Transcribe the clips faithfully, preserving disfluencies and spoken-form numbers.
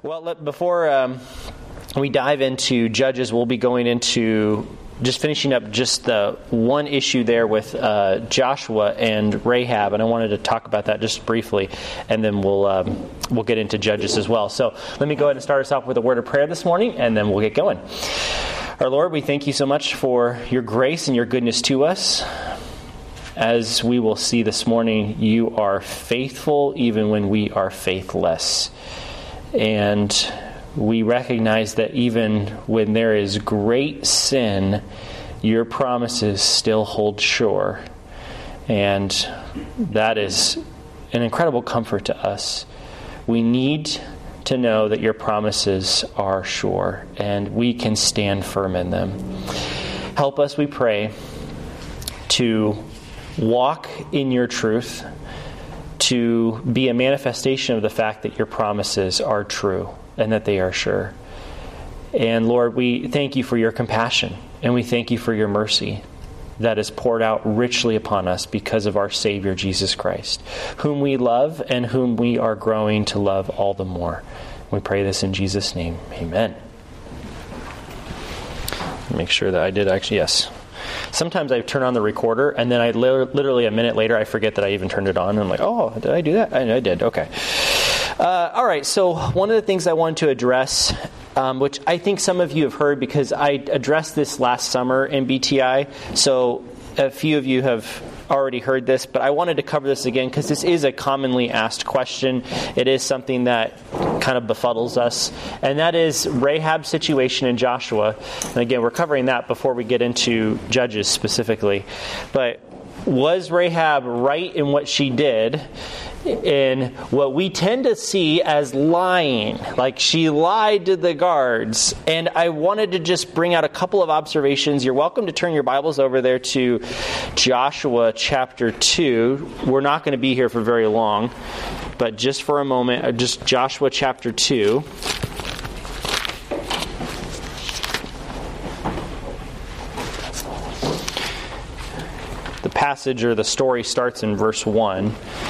Well, let, before um, we dive into Judges, we'll be going into just finishing up just the one issue there with uh, Joshua and Rahab, and I wanted to talk about that just briefly, and then we'll um, we'll get into Judges as well. So let me go ahead and start us off with a word of prayer this morning, and then we'll get going. Our Lord, we thank you so much for your grace and your goodness to us. As we will see this morning, you are faithful even when we are faithless. And we recognize that even when there is great sin, your promises still hold sure. And that is an incredible comfort to us. We need to know that your promises are sure, and we can stand firm in them. Help us, we pray, to walk in your truth, to be a manifestation of the fact that your promises are true and that they are sure. And Lord, we thank you for your compassion, and we thank you for your mercy that is poured out richly upon us because of our Savior, Jesus Christ, whom we love and whom we are growing to love all the more. We pray this in Jesus' name. Amen. Make sure that I did actually, yes. Sometimes I turn on the recorder, and then I li- literally a minute later, I forget that I even turned it on. And I'm like, oh, did I do that? I, I did. Okay. Uh, all right. So one of the things I wanted to address, um, which I think some of you have heard because I addressed this last summer in B T I. So a few of you have already heard this, but I wanted to cover this again because this is a commonly asked question. It is something that kind of befuddles us, and that is Rahab's situation in Joshua. And again, we're covering that before we get into Judges specifically. But was Rahab right in what she did in what we tend to see as lying? Like she lied to the guards. And I wanted to just bring out a couple of observations. You're welcome to turn your Bibles over there to Joshua chapter two. We're not going to be here for very long, but just for a moment, just Joshua chapter two. The passage or the story starts in verse one.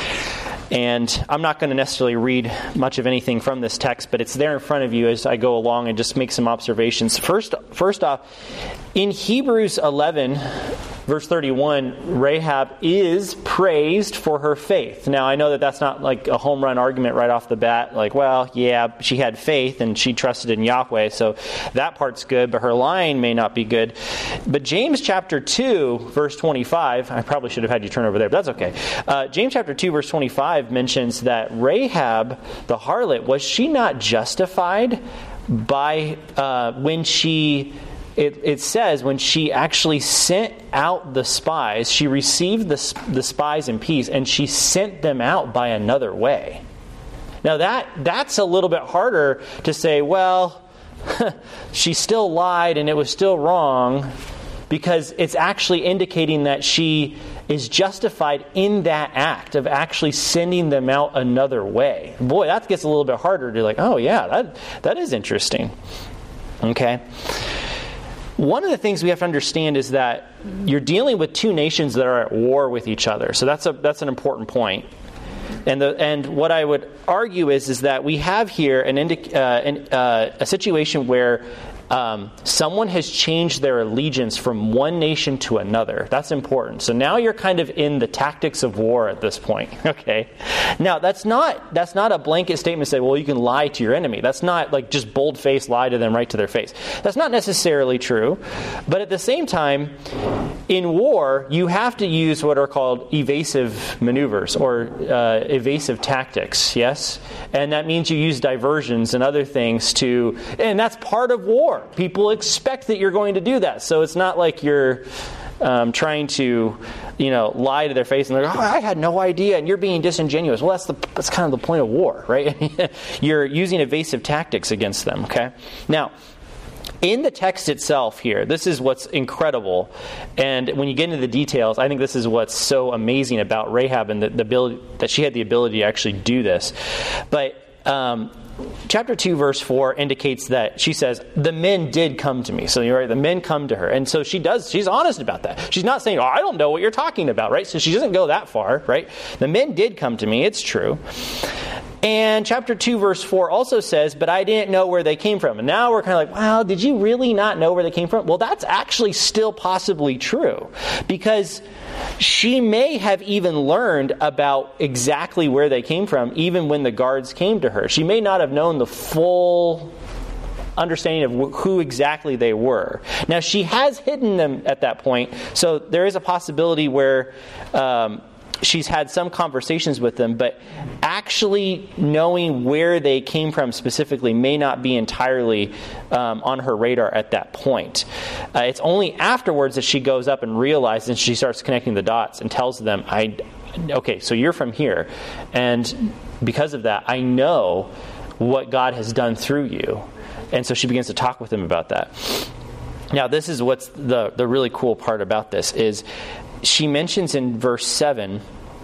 And I'm not going to necessarily read much of anything from this text, but it's there in front of you as I go along and just make some observations. First, first off, in Hebrews eleven, verse thirty-one, Rahab is praised for her faith. Now, I know that that's not like a home run argument right off the bat. Like, well, yeah, she had faith and she trusted in Yahweh, so that part's good, but her lying may not be good. But James chapter two, verse twenty-five, I probably should have had you turn over there, but that's okay. Uh, James chapter two, verse twenty-five mentions that Rahab, the harlot, was she not justified by uh, when she... It, it says when she actually sent out the spies, she received the, the spies in peace, and she sent them out by another way. Now that that's a little bit harder to say, well, she still lied and it was still wrong, because it's actually indicating that she is justified in that act of actually sending them out another way. Boy, that gets a little bit harder to like, oh yeah, that that is interesting. Okay. One of the things we have to understand is that you're dealing with two nations that are at war with each other. So that's a that's an important point. And the and what I would argue is is that we have here an, indi- uh, an uh, a situation where um, someone has changed their allegiance from one nation to another. That's important. So now you're kind of in the tactics of war at this point. Okay. Now that's not that's not a blanket statement to say, well, you can lie to your enemy. That's not like just bold-faced lie to them right to their face. That's not necessarily true. But at the same time, in war, you have to use what are called evasive maneuvers or uh, evasive tactics. Yes, and that means you use diversions and other things to, and that's part of war. People expect that you're going to do that. So it's not like you're um, trying to, you know, lie to their face and they're like, oh, I had no idea, and you're being disingenuous. Well, that's the that's kind of the point of war, right? You're using evasive tactics against them, okay? Now, in the text itself here, this is what's incredible. And when you get into the details, I think this is what's so amazing about Rahab and the, the ability that she had the ability to actually do this. But um, chapter two, verse four indicates that she says, the men did come to me. So you're right, the men come to her. And so she does, she's honest about that. She's not saying, oh, I don't know what you're talking about, right? So she doesn't go that far, right? The men did come to me, it's true. And chapter two, verse four also says, but I didn't know where they came from. And now we're kind of like, well, did you really not know where they came from? Well, that's actually still possibly true, because she may have even learned about exactly where they came from even when the guards came to her. She may not have known the full understanding of who exactly they were. Now, she has hidden them at that point, so there is a possibility where um, she's had some conversations with them, but actually knowing where they came from specifically may not be entirely um, on her radar at that point. Uh, it's only afterwards that she goes up and realizes, and she starts connecting the dots and tells them, "I, okay, so you're from here, and because of that, I know what God has done through you." And so she begins to talk with him about that. Now, this is what's the, the really cool part about this, is she mentions in verse seven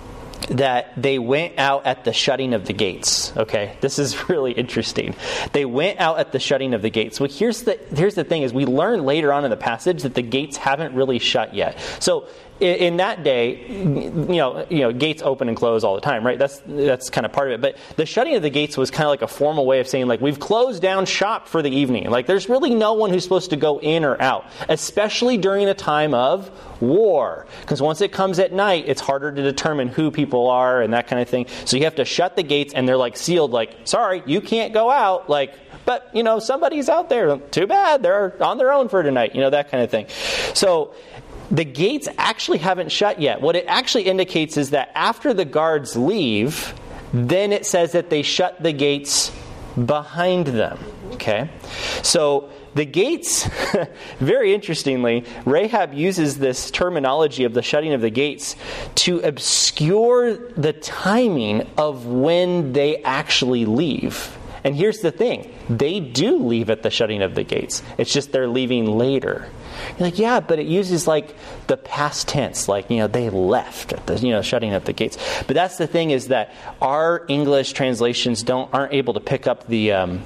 that they went out at the shutting of the gates. Okay, this is really interesting. They went out at the shutting of the gates. Well, here's the here's the thing: is we learn later on in the passage that the gates haven't really shut yet. So in that day, you know, you know, gates open and close all the time, right? That's that's kind of part of it. But the shutting of the gates was kind of like a formal way of saying, like, we've closed down shop for the evening. Like, there's really no one who's supposed to go in or out, especially during a time of war. Because once it comes at night, it's harder to determine who people are and that kind of thing. So you have to shut the gates, and they're like sealed, like, sorry, you can't go out. Like, but, you know, somebody's out there. Too bad. They're on their own for tonight. You know, that kind of thing. So the gates actually haven't shut yet. What it actually indicates is that after the guards leave, then it says that they shut the gates behind them. Okay? So the gates, very interestingly, Rahab uses this terminology of the shutting of the gates to obscure the timing of when they actually leave. And here's the thing. They do leave at the shutting of the gates. It's just they're leaving later. You're like, yeah, but it uses like the past tense, like, you know, they left at the, you know, shutting of the gates. But that's the thing, is that our English translations don't aren't able to pick up the um,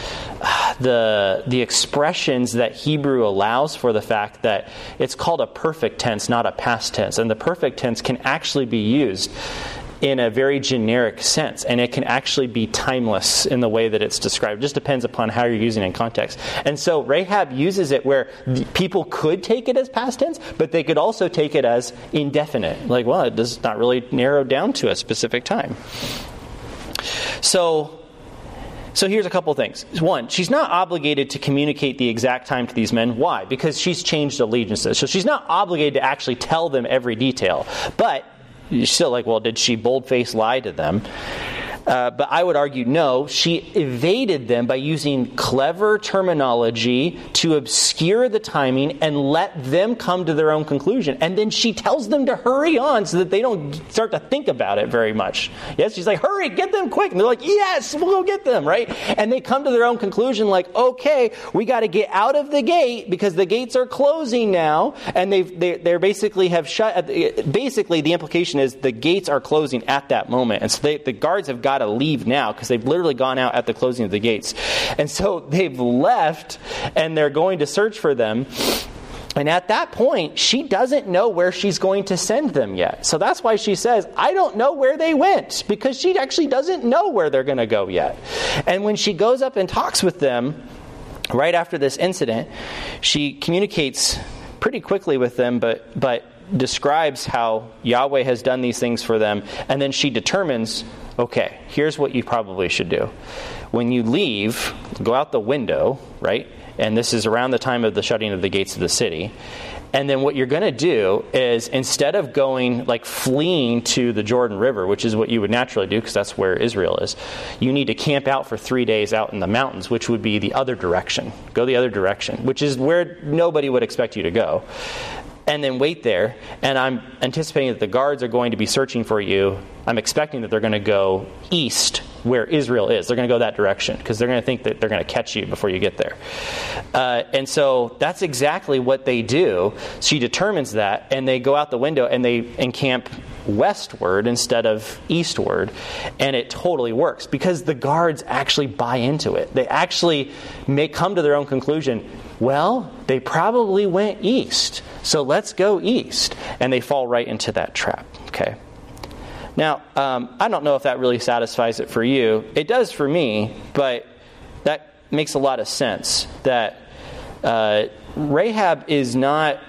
the the expressions that Hebrew allows for the fact that it's called a perfect tense, not a past tense. And the perfect tense can actually be used in a very generic sense, and it can actually be timeless in the way that it's described. It just depends upon how you're using it in context. And so Rahab uses it where people could take it as past tense, but they could also take it as indefinite. Like, well, it does not really narrow down to a specific time. So So here's a couple things. One, she's not obligated to communicate the exact time to these men. Why? Because she's changed allegiances. So she's not obligated to actually tell them every detail. But you're still like, well, did she bold-faced lie to them? Uh, but I would argue no, she evaded them by using clever terminology to obscure the timing and let them come to their own conclusion. And then she tells them to hurry on so that they don't start to think about it very much. Yes, she's like, hurry, get them quick. And they're like, yes, we'll go get them, right? And they come to their own conclusion like, okay, we got to get out of the gate because the gates are closing now. And they've, they they basically have shut, basically the implication is the gates are closing at that moment. And so they, the guards have got to leave now because they've literally gone out at the closing of the gates. And so they've left and they're going to search for them. And at that point, she doesn't know where she's going to send them yet. So that's why she says, I don't know where they went, because she actually doesn't know where they're going to go yet. And when she goes up and talks with them right after this incident, she communicates pretty quickly with them, but but describes how Yahweh has done these things for them. And then she determines, okay, here's what you probably should do. When you leave, go out the window, right? And this is around the time of the shutting of the gates of the city. And then what you're going to do is, instead of going, like, fleeing to the Jordan River, which is what you would naturally do because that's where Israel is, you need to camp out for three days out in the mountains, which would be the other direction. Go the other direction, which is where nobody would expect you to go. And then wait there, and I'm anticipating that the guards are going to be searching for you. I'm expecting that they're going to go east where Israel is. They're going to go that direction because they're going to think that they're going to catch you before you get there. Uh, and so that's exactly what they do. She determines that, and they go out the window and they encamp westward instead of eastward, and it totally works because the guards actually buy into it. They actually may come to their own conclusion. Well, they probably went east, so let's go east. And they fall right into that trap. Okay. Now, um, I don't know if that really satisfies it for you. It does for me, but that makes a lot of sense. That uh, Rahab is not...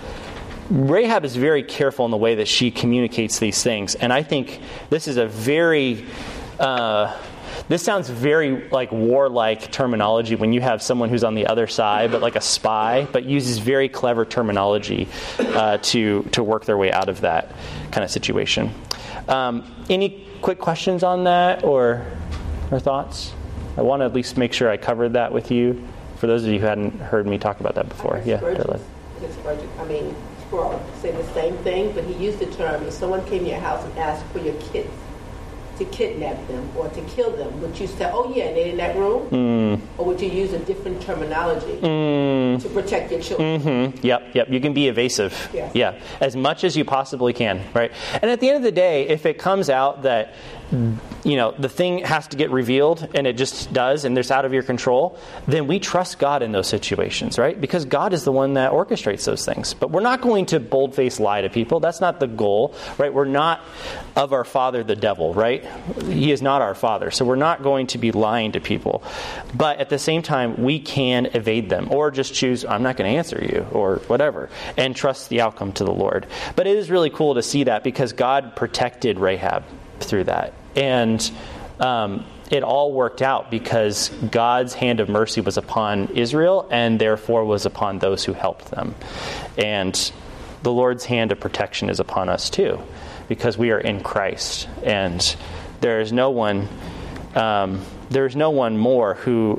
Rahab is very careful in the way that she communicates these things. And I think this is a very... Uh, this sounds very like warlike terminology when you have someone who's on the other side, but like a spy, but uses very clever terminology uh, to, to work their way out of that kind of situation. Um, any quick questions on that or, or thoughts? I want to at least make sure I covered that with you. For those of you who hadn't heard me talk about that before. Yeah, Darla. I mean, Sproul say the same thing, but he used the term, if someone came to your house and asked for your kids to kidnap them or to kill them, would you say, oh yeah, they're in that room? Mm. Or would you use a different terminology mm. to protect your children? Mm-hmm. Yep, yep. You can be evasive. Yes. Yeah, as much as you possibly can, right? And at the end of the day, if it comes out that, you know, the thing has to get revealed, and it just does, and it's out of your control, then we trust God in those situations, right? Because God is the one that orchestrates those things. But we're not going to bold-faced lie to people. That's not the goal, right? We're not of our father the devil, right? He is not our father. So we're not going to be lying to people. But at the same time, we can evade them or just choose, I'm not going to answer you or whatever, and trust the outcome to the Lord. But it is really cool to see that because God protected Rahab through that. And um, it all worked out because God's hand of mercy was upon Israel and therefore was upon those who helped them. And the Lord's hand of protection is upon us too because we are in Christ. And there is no one, um, there is no one more who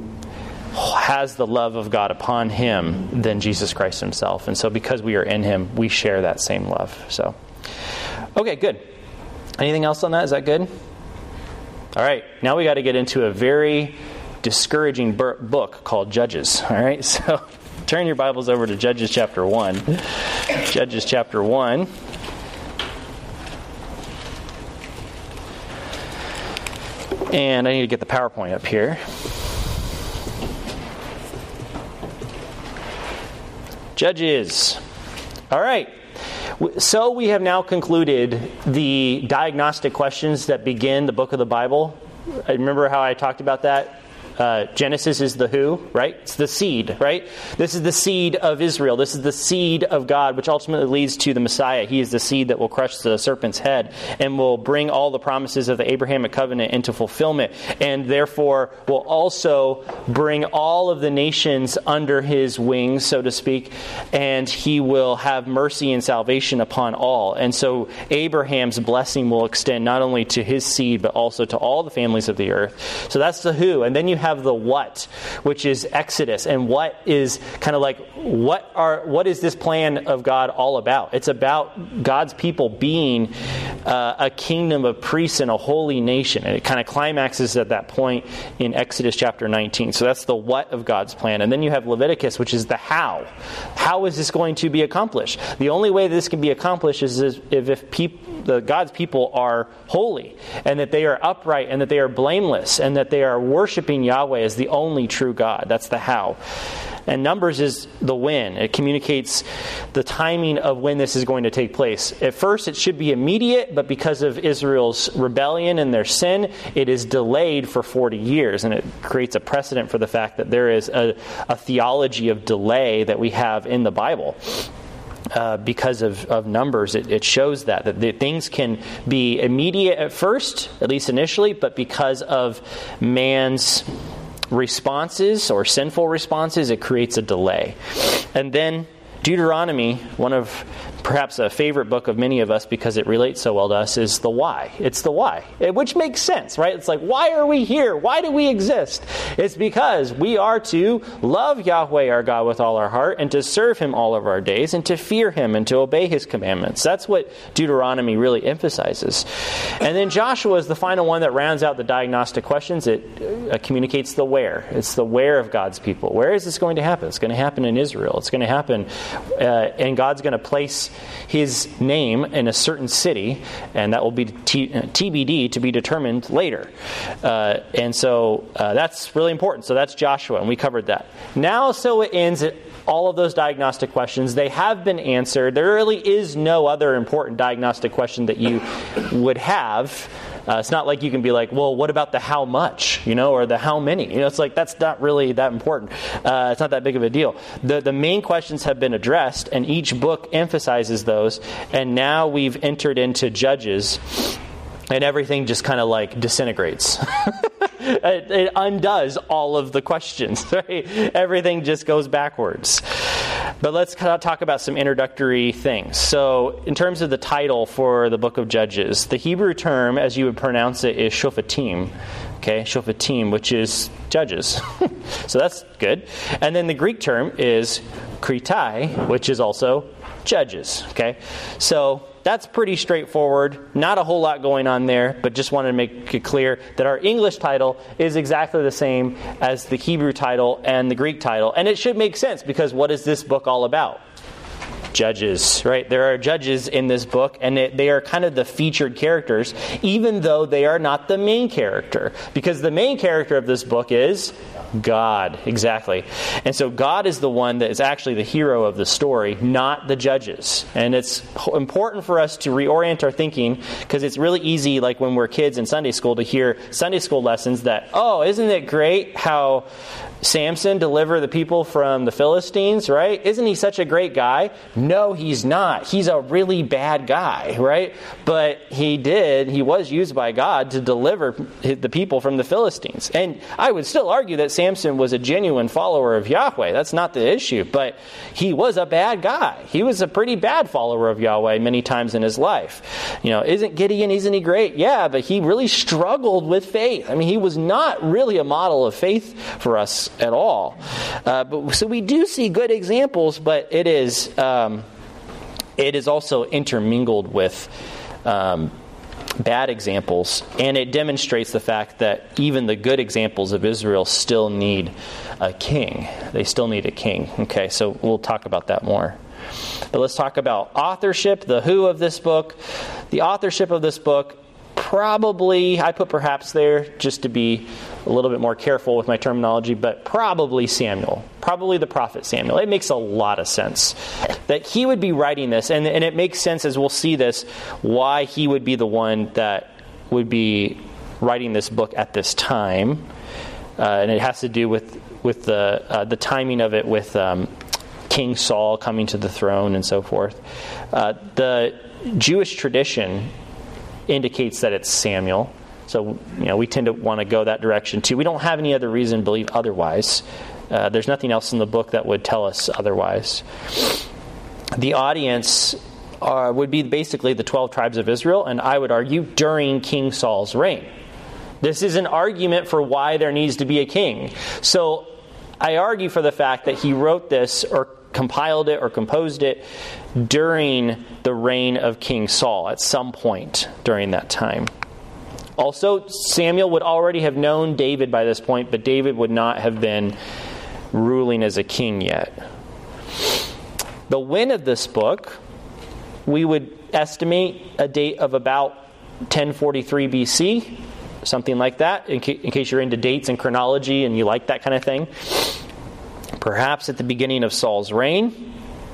has the love of God upon him than Jesus Christ himself. And so because we are in him, we share that same love. So, okay, good. Anything else on that? Is that good? All right. Now we got to get into a very discouraging bur- book called Judges. All right. So turn your Bibles over to Judges chapter one. Judges chapter one. And I need to get the PowerPoint up here. Judges. All right. So we have now concluded the diagnostic questions that begin the book of the Bible. I remember how I talked about that? Uh, Genesis is the who, right? It's the seed, right? This is the seed of Israel. This is the seed of God, which ultimately leads to the Messiah. He is the seed that will crush the serpent's head and will bring all the promises of the Abrahamic covenant into fulfillment, and therefore will also bring all of the nations under his wings, so to speak, and he will have mercy and salvation upon all. And so Abraham's blessing will extend not only to his seed, but also to all the families of the earth. So that's the who. And then you have have the what, which is Exodus. And what is kind of like, what are what is this plan of God all about? It's about God's people being uh, a kingdom of priests and a holy nation. And it kind of climaxes at that point in Exodus chapter nineteen. So that's the what of God's plan. And then you have Leviticus, which is the how. How is this going to be accomplished? The only way this can be accomplished is if, if people, the God's people are holy, and that they are upright, and that they are blameless, and that they are worshiping Yahweh as the only true God. That's the how. And Numbers is the when. It communicates the timing of when this is going to take place. At first, it should be immediate, but because of Israel's rebellion and their sin, it is delayed for forty years. And it creates a precedent for the fact that there is a, a theology of delay that we have in the Bible. Uh, because of, of Numbers, it, it shows that, that the things can be immediate at first, at least initially, but because of man's responses or sinful responses, it creates a delay. And then Deuteronomy, one of perhaps a favorite book of many of us because it relates so well to us, is the why. It's the why, which makes sense, right? It's like, why are we here? Why do we exist? It's because we are to love Yahweh our God with all our heart and to serve him all of our days and to fear him and to obey his commandments. That's what Deuteronomy really emphasizes. And then Joshua is the final one that rounds out the diagnostic questions. It uh, communicates the where. It's the where of God's people. Where is this going to happen? It's going to happen in Israel. It's going to happen, uh, and God's going to place his name in a certain city, and that will be T- TBD, to be determined later. Uh, and so uh, that's really important. So that's Joshua, and we covered that. Now, so it ends all of those diagnostic questions. They have been answered. There really is no other important diagnostic question that you would have. Uh, it's not like you can be like, well, what about the how much, you know, or the how many? You know, it's like that's not really that important. Uh, it's not that big of a deal. The the main questions have been addressed, and each book emphasizes those. And now we've entered into Judges, and everything just kind of like disintegrates. it, it undoes all of the questions, right? Everything just goes backwards. But let's kind of talk about some introductory things. So in terms of the title for the book of Judges, the Hebrew term, as you would pronounce it, is Shophatim. Okay, Shophatim, which is judges. So that's good. And then the Greek term is Kritai, which is also judges. Okay, so that's pretty straightforward. Not a whole lot going on there, but just wanted to make it clear that our English title is exactly the same as the Hebrew title and the Greek title. And it should make sense, because what is this book all about? Judges, right? There are judges in this book, and it, they are kind of the featured characters, even though they are not the main character. Because the main character of this book is God, exactly. And so God is the one that is actually the hero of the story, not the judges. And it's important for us to reorient our thinking, because it's really easy, like when we're kids in Sunday school, to hear Sunday school lessons that, oh, isn't it great how Samson delivered the people from the Philistines, right? Isn't he such a great guy? No, he's not. He's a really bad guy, right? But he did, he was used by God to deliver the people from the Philistines. And I would still argue that Samson was a genuine follower of Yahweh. That's not the issue. But he was a bad guy. He was a pretty bad follower of Yahweh many times in his life. You know, isn't Gideon, isn't he great? Yeah, but he really struggled with faith. I mean, he was not really a model of faith for us at all. Uh, but so we do see good examples, but it is um, it is also intermingled with um, bad examples, and it demonstrates the fact that even the good examples of Israel still need a king. They still need a king. Okay, so we'll talk about that more. But let's talk about authorship, the who of this book. The authorship of this book, probably, I put perhaps there just to be a little bit more careful with my terminology, but probably Samuel. Probably the prophet Samuel. It makes a lot of sense that he would be writing this, and, and it makes sense, as we'll see this, why he would be the one that would be writing this book at this time. Uh, and it has to do with, with the, uh, the timing of it with um, King Saul coming to the throne and so forth. Uh, the Jewish tradition indicates that it's Samuel. So, you know, we tend to want to go that direction too. We don't have any other reason to believe otherwise. Uh, there's nothing else in the book that would tell us otherwise. The audience uh, would be basically the twelve tribes of Israel, and I would argue during King Saul's reign. This is an argument for why there needs to be a king. So I argue for the fact that he wrote this or compiled it or composed it during the reign of King Saul at some point during that time. Also, Samuel would already have known David by this point, but David would not have been ruling as a king yet. The when of this book, we would estimate a date of about ten forty-three B C, something like that, in, ca- in case you're into dates and chronology and you like that kind of thing. Perhaps at the beginning of Saul's reign.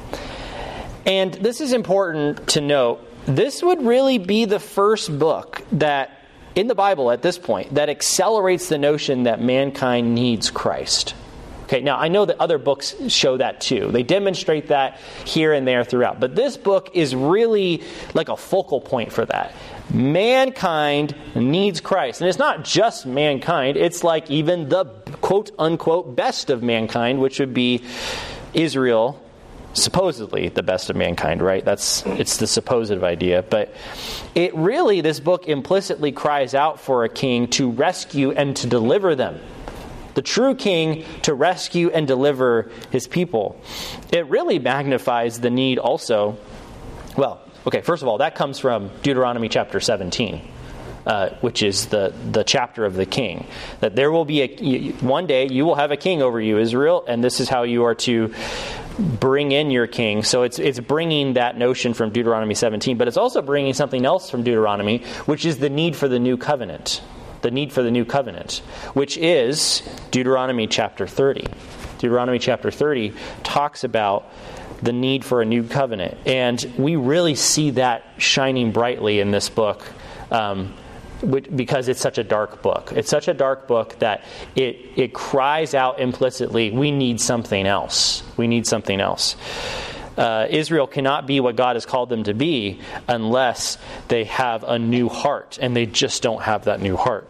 And this is important to note. This would really be the first book that, in the Bible at this point, that accelerates the notion that mankind needs Christ. Okay, now I know that other books show that too. They demonstrate that here and there throughout. But this book is really like a focal point for that. Mankind needs Christ. And it's not just mankind. It's like even the quote-unquote best of mankind, which would be Israel, supposedly the best of mankind, right? That's it's the supposed idea. But it really, this book implicitly cries out for a king to rescue and to deliver them. The true king to rescue and deliver his people. It really magnifies the need also. Well, okay, first of all, that comes from Deuteronomy chapter seventeen, uh, which is the, the chapter of the king. That there will be a, one day you will have a king over you, Israel, and this is how you are to bring in your king. So it's it's bringing that notion from Deuteronomy seventeen, but it's also bringing something else from Deuteronomy, which is the need for the new covenant. The need for the new covenant, which is Deuteronomy chapter thirty. Deuteronomy chapter thirty, talks about the need for a new covenant. And we really see that shining brightly in this book um, because it's such a dark book. It's such a dark book that it, it cries out implicitly, we need something else. We need something else. Uh, Israel cannot be what God has called them to be unless they have a new heart, and they just don't have that new heart.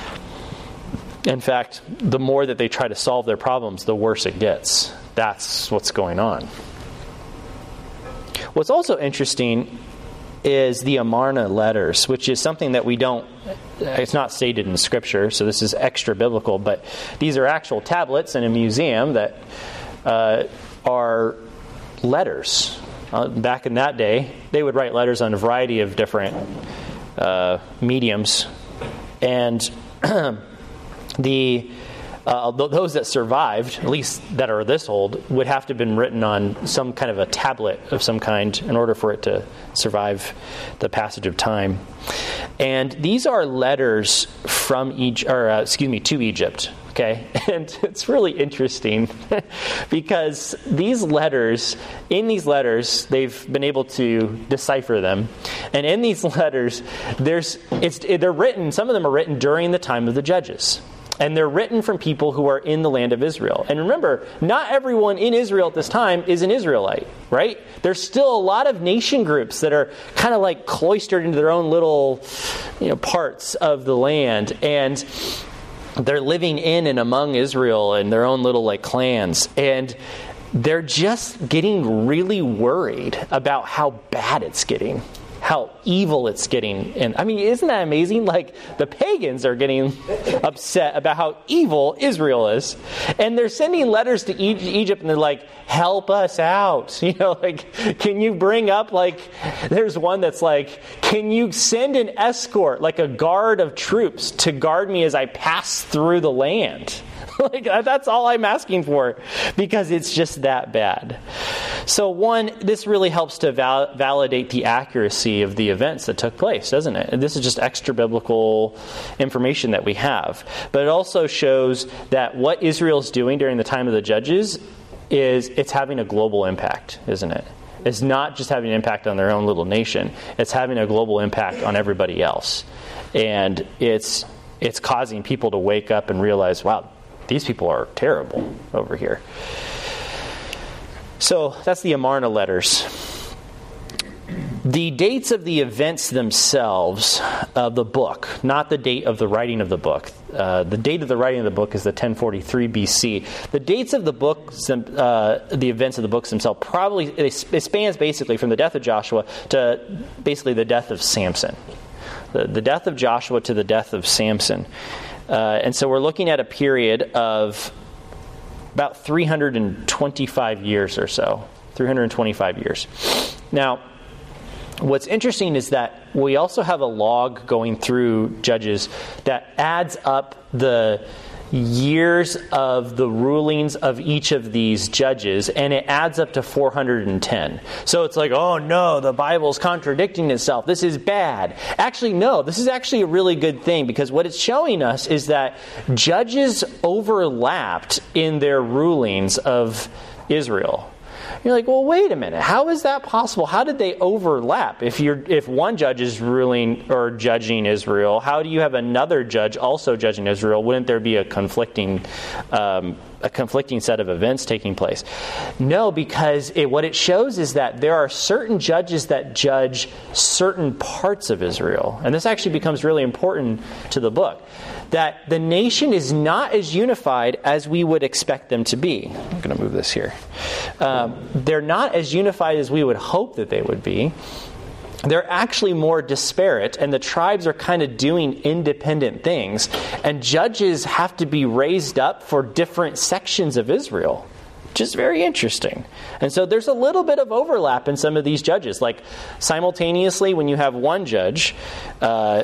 In fact, the more that they try to solve their problems, the worse it gets. That's what's going on. What's also interesting is the Amarna letters, which is something that we don't, it's not stated in Scripture, so this is extra biblical, but these are actual tablets in a museum that uh, are letters. Uh, back in that day, they would write letters on a variety of different uh, mediums, and the uh, those that survived, at least that are this old, would have to have been written on some kind of a tablet of some kind in order for it to survive the passage of time. And these are letters from Egypt, or uh, excuse me, to Egypt. Okay, and it's really interesting because these letters, in these letters, they've been able to decipher them, and in these letters, there's it's they're written. Some of them are written during the time of the judges. And they're written from people who are in the land of Israel. And remember, not everyone in Israel at this time is an Israelite, right? There's still a lot of nation groups that are kind of like cloistered into their own little, you know, parts of the land. And they're living in and among Israel in their own little like clans. And they're just getting really worried about how bad it's getting. How evil it's getting. And I mean, isn't that amazing? Like, the pagans are getting upset about how evil Israel is. And they're sending letters to Egypt, and they're like, help us out. You know, like, can you bring up, like, there's one that's like, can you send an escort, like a guard of troops, to guard me as I pass through the land? Like, that's all I'm asking for, because it's just that bad. So one, this really helps to val- validate the accuracy of the events that took place, doesn't it? And this is just extra biblical information that we have. But it also shows that what Israel's doing during the time of the judges is it's having a global impact, isn't it? It's not just having an impact on their own little nation. It's having a global impact on everybody else. And it's it's causing people to wake up and realize, wow, these people are terrible over here. So that's the Amarna letters. The dates of the events themselves of the book, not the date of the writing of the book. Uh, the date of the writing of the book is the ten forty-three B C. The dates of the books, uh, the events of the books themselves, probably it spans basically from the death of Joshua to basically the death of Samson. The, the death of Joshua to the death of Samson. Uh, and so we're looking at a period of about three hundred twenty-five years or so. three hundred twenty-five years. Now, what's interesting is that we also have a log going through Judges that adds up the years of the rulings of each of these judges, and it adds up to four hundred ten. So it's like, oh no, the Bible's contradicting itself. This is bad. Actually, no, this is actually a really good thing, because what it's showing us is that judges overlapped in their rulings of Israel. You're like, well, wait a minute. How is that possible? How did they overlap? If you're, if one judge is ruling or judging Israel, how do you have another judge also judging Israel? Wouldn't there be a conflicting, um, a conflicting set of events taking place? No, because it, what it shows is that there are certain judges that judge certain parts of Israel, and this actually becomes really important to the book. That the nation is not as unified as we would expect them to be. I'm going to move this here. Um, they're not as unified as we would hope that they would be. They're actually more disparate, and the tribes are kind of doing independent things. And judges have to be raised up for different sections of Israel, which is very interesting. And so there's a little bit of overlap in some of these judges. Like simultaneously, when you have one judge uh,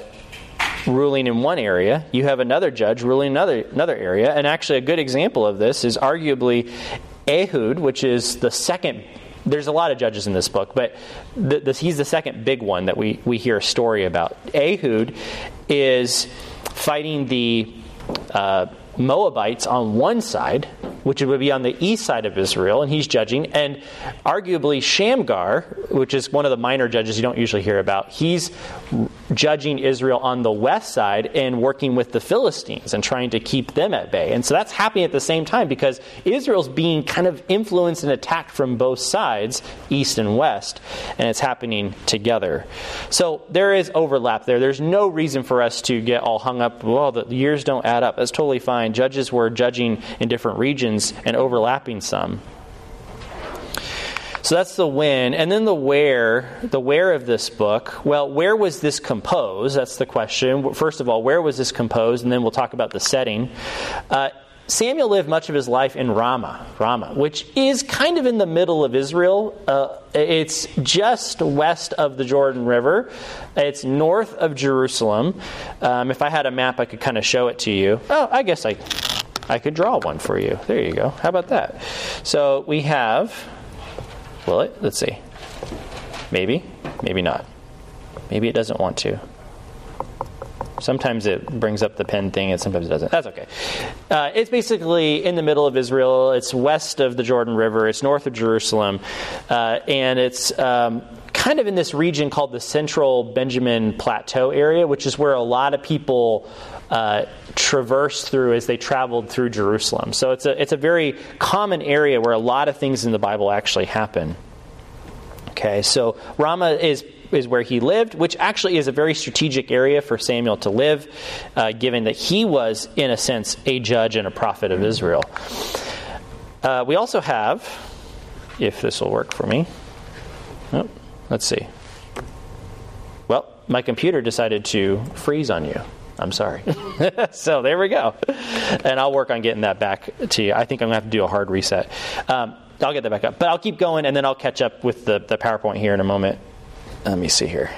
ruling in one area, you have another judge ruling another another area. And actually a good example of this is arguably Ehud, which is the second. There's a lot of judges in this book, but the, the, he's the second big one that we, we hear a story about. Ehud is fighting the uh, Moabites on one side, which would be on the east side of Israel, and he's judging. And arguably Shamgar, which is one of the minor judges you don't usually hear about, he's judging Israel on the west side and working with the Philistines and trying to keep them at bay. And so that's happening at the same time because Israel's being kind of influenced and attacked from both sides, east and west, and it's happening together. So there is overlap there. There's no reason for us to get all hung up, well, the years don't add up. That's totally fine. Judges were judging in different regions and overlapping some. So that's the when. And then the where, the where of this book. Well, where was this composed? That's the question. First of all, where was this composed? And then we'll talk about the setting. Uh, Samuel lived much of his life in Ramah, Ramah, which is kind of in the middle of Israel. Uh, it's just west of the Jordan River. It's north of Jerusalem. Um, if I had a map, I could kind of show it to you. Oh, I guess I, I could draw one for you. There you go. How about that? So we have... Will it? Let's see. Maybe. Maybe not. Maybe it doesn't want to. Sometimes it brings up the pen thing and sometimes it doesn't. That's okay. Uh, it's basically in the middle of Israel. It's west of the Jordan River. It's north of Jerusalem. Uh, and it's um, kind of in this region called the Central Benjamin Plateau area, which is where a lot of people uh, traversed through as they traveled through Jerusalem. So it's a it's a very common area where a lot of things in the Bible actually happen. Okay, so Ramah is is where he lived, which actually is a very strategic area for Samuel to live, uh, given that he was, in a sense, a judge and a prophet of Israel. Uh, we also have, if this will work for me, oh, let's see. Well, my computer decided to freeze on you. I'm sorry. So there we go. And I'll work on getting that back to you. I think I'm going to have to do a hard reset. Um, I'll get that back up. But I'll keep going, and then I'll catch up with the, the PowerPoint here in a moment. Let me see here.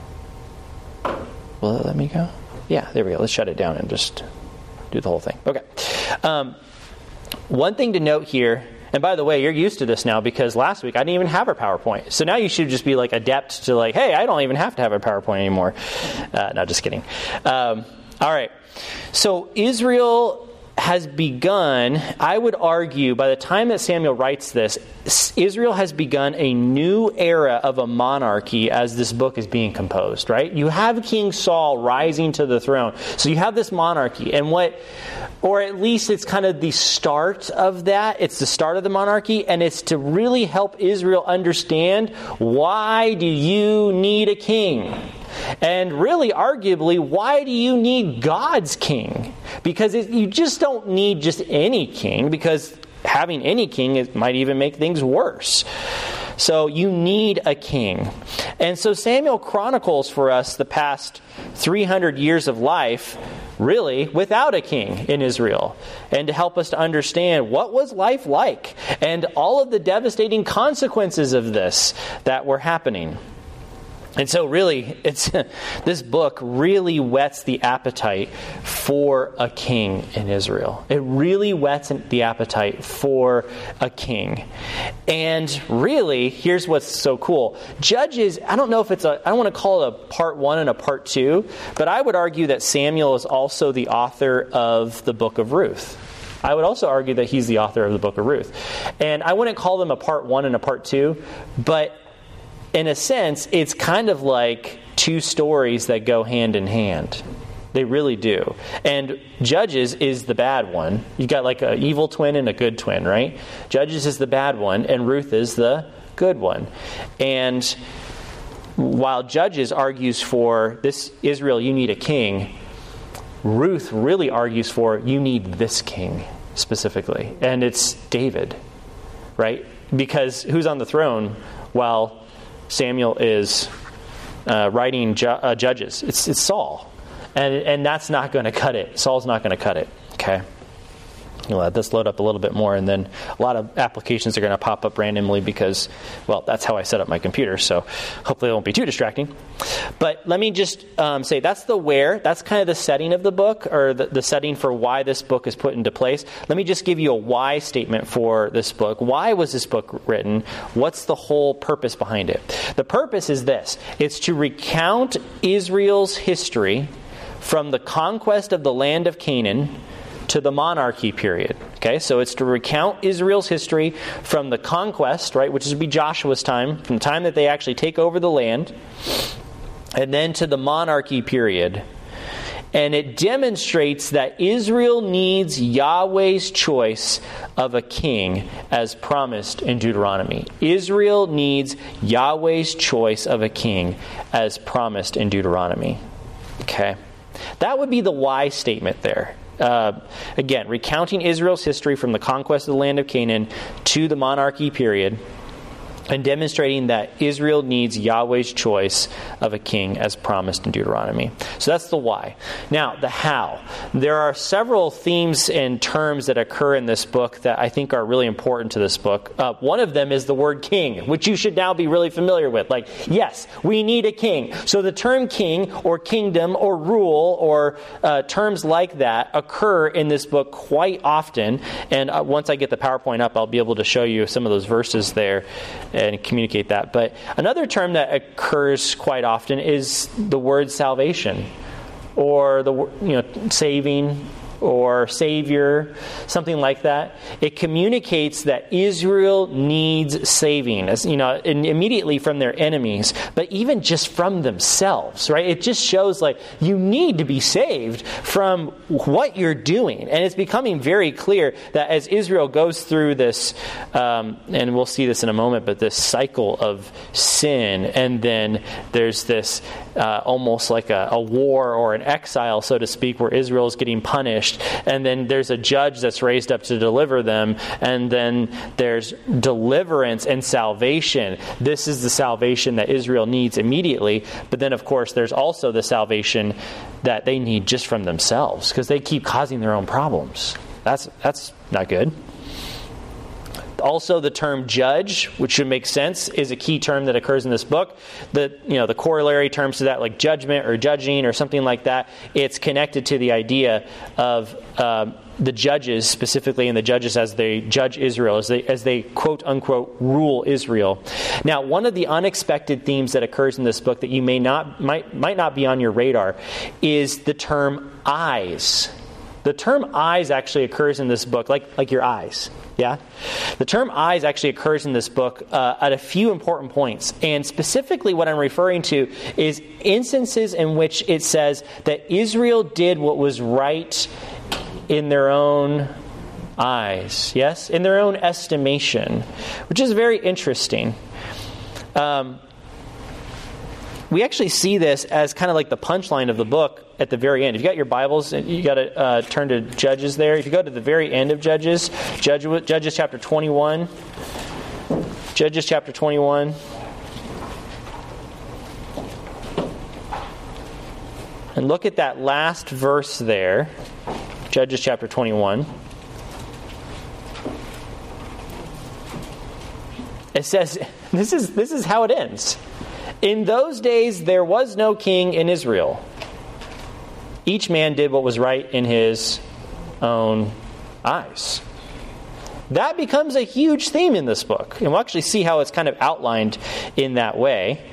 Will it let me go? Yeah, there we go. Let's shut it down and just do the whole thing. Okay. Um, one thing to note here, and by the way, you're used to this now because last week I didn't even have a PowerPoint. So now you should just be like adept to like, hey, I don't even have to have a PowerPoint anymore. Uh, no, just kidding. Um, all right. So Israel has begun, I would argue, by the time that Samuel writes this, Israel has begun a new era of a monarchy as this book is being composed, right? You have King Saul rising to the throne. So you have this monarchy. And what, or at least it's kind of the start of that. It's the start of the monarchy. And it's to really help Israel understand, why do you need a king? And really, arguably, why do you need God's king? Because it, you just don't need just any king, because having any king it might even make things worse. So you need a king. And so Samuel chronicles for us the past three hundred years of life, really, without a king in Israel. And to help us to understand what was life like and all of the devastating consequences of this that were happening. And so really, it's this book really whets the appetite for a king in Israel. It really whets the appetite for a king. And really, here's what's so cool. Judges, I don't know if it's a, I don't want to call it a part one and a part two, but I would argue that Samuel is also the author of the book of Ruth. I would also argue that he's the author of the book of Ruth. And I wouldn't call them a part one and a part two, but in a sense, it's kind of like two stories that go hand in hand. They really do. And Judges is the bad one. You've got like an evil twin and a good twin, right? Judges is the bad one, and Ruth is the good one. And while Judges argues for this Israel, you need a king, Ruth really argues for you need this king specifically. And it's David, right? Because who's on the throne while Samuel is uh, writing ju- uh, Judges? It's, it's Saul. And and that's not going to cut it. Saul's not going to cut it. Okay? You'll let this load up a little bit more, and then a lot of applications are going to pop up randomly because, well, that's how I set up my computer, so hopefully it won't be too distracting. But let me just um, say that's the where. That's kind of the setting of the book, or the, the setting for why this book is put into place. Let me just give you a why statement for this book. Why was this book written? What's the whole purpose behind it? The purpose is this. It's to recount Israel's history from the conquest of the land of Canaan to the monarchy period. Okay, so it's to recount Israel's history from the conquest, right, which would be Joshua's time, from the time that they actually take over the land, and then to the monarchy period. And it demonstrates that Israel needs Yahweh's choice of a king as promised in Deuteronomy. Israel needs Yahweh's choice of a king as promised in Deuteronomy. Okay. That would be the why statement there. Uh, again, recounting Israel's history from the conquest of the land of Canaan to the monarchy period, and demonstrating that Israel needs Yahweh's choice of a king as promised in Deuteronomy. So that's the why. Now, the how. There are several themes and terms that occur in this book that I think are really important to this book. Uh, one of them is the word king, which you should now be really familiar with. Like, yes, we need a king. So the term king or kingdom or rule or uh, terms like that occur in this book quite often. And uh, once I get the PowerPoint up, I'll be able to show you some of those verses there and communicate that. But another term that occurs quite often is the word salvation, or the you know saving, or savior, something like that. It communicates that Israel needs saving, as you know, immediately from their enemies, but even just from themselves, right? It just shows like you need to be saved from what you're doing. And it's becoming very clear that as Israel goes through this, um, and we'll see this in a moment, but this cycle of sin, and then there's this uh, almost like a, a war or an exile, so to speak, where Israel is getting punished. And then there's a judge that's raised up to deliver them. And then there's deliverance and salvation. This is the salvation that Israel needs immediately. But then, of course, there's also the salvation that they need just from themselves, because they keep causing their own problems. That's that's not good. Also, the term judge, which should make sense, is a key term that occurs in this book. The you know the corollary terms to that, like judgment or judging or something like that, it's connected to the idea of uh, the judges, specifically, and the judges as they judge Israel, as they as they quote unquote rule Israel. Now, one of the unexpected themes that occurs in this book that you may not might might not be on your radar is the term eyes. The term eyes actually occurs in this book, like like your eyes. Yeah? The term eyes actually occurs in this book uh, at a few important points. And specifically what I'm referring to is instances in which it says that Israel did what was right in their own eyes. Yes? In their own estimation. Which is very interesting. Um, we actually see this as kind of like the punchline of the book at the very end. If you got your Bibles, you got to uh, turn to Judges there. If you go to the very end of Judges, Judge, Judges chapter twenty-one. Judges chapter twenty-one. And look at that last verse there. Judges chapter twenty-one. It says, this is this is how it ends. In those days there was no king in Israel. Each man did what was right in his own eyes. That becomes a huge theme in this book. And we'll actually see how it's kind of outlined in that way.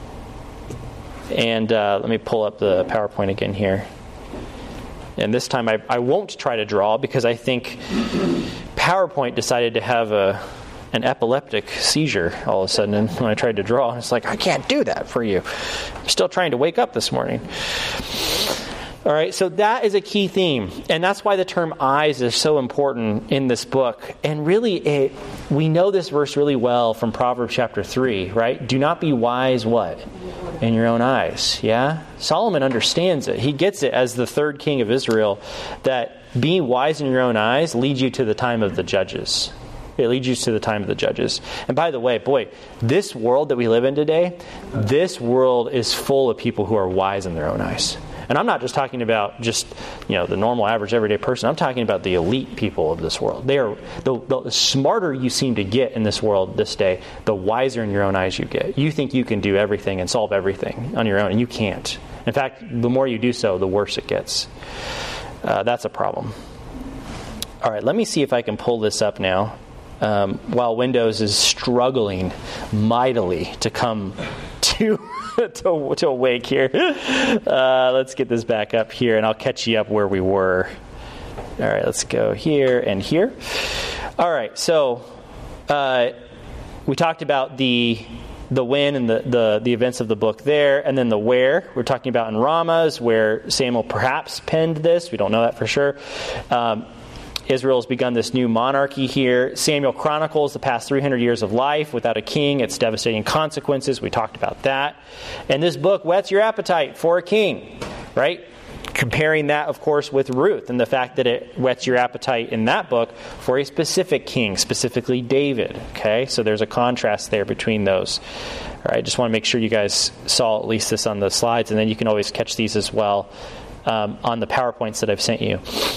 And uh, let me pull up the PowerPoint again here. And this time I, I won't try to draw, because I think PowerPoint decided to have a an epileptic seizure all of a sudden. And when I tried to draw, it's like, I can't do that for you. I'm still trying to wake up this morning. All right, so that is a key theme. And that's why the term eyes is so important in this book. And really, it, we know this verse really well from Proverbs chapter three, right? Do not be wise, what? In your own eyes, yeah? Solomon understands it. He gets it as the third king of Israel, that being wise in your own eyes leads you to the time of the judges. It leads you to the time of the judges. And by the way, boy, this world that we live in today, this world is full of people who are wise in their own eyes. And I'm not just talking about just, you know, the normal, average, everyday person. I'm talking about the elite people of this world. They are the, the smarter you seem to get in this world this day, the wiser in your own eyes you get. You think you can do everything and solve everything on your own, and you can't. In fact, the more you do so, the worse it gets. Uh, that's a problem. All right, let me see if I can pull this up now. Um, while Windows is struggling mightily to come to to, to awake here. Uh, let's get this back up here, and I'll catch you up where we were. All right, let's go here and here. All right, so uh, we talked about the the when and the, the, the events of the book there, and then the where. We're talking about in Ramah is where Samuel perhaps penned this. We don't know that for sure. Um, Israel has begun this new monarchy here. Samuel chronicles the past three hundred years of life without a king, its devastating consequences. We talked about that. And this book whets your appetite for a king, right? Comparing that, of course, with Ruth and the fact that it whets your appetite in that book for a specific king, specifically David. Okay, so there's a contrast there between those. All right, I just want to make sure you guys saw at least this on the slides, and then you can always catch these as well um, on the PowerPoints that I've sent you.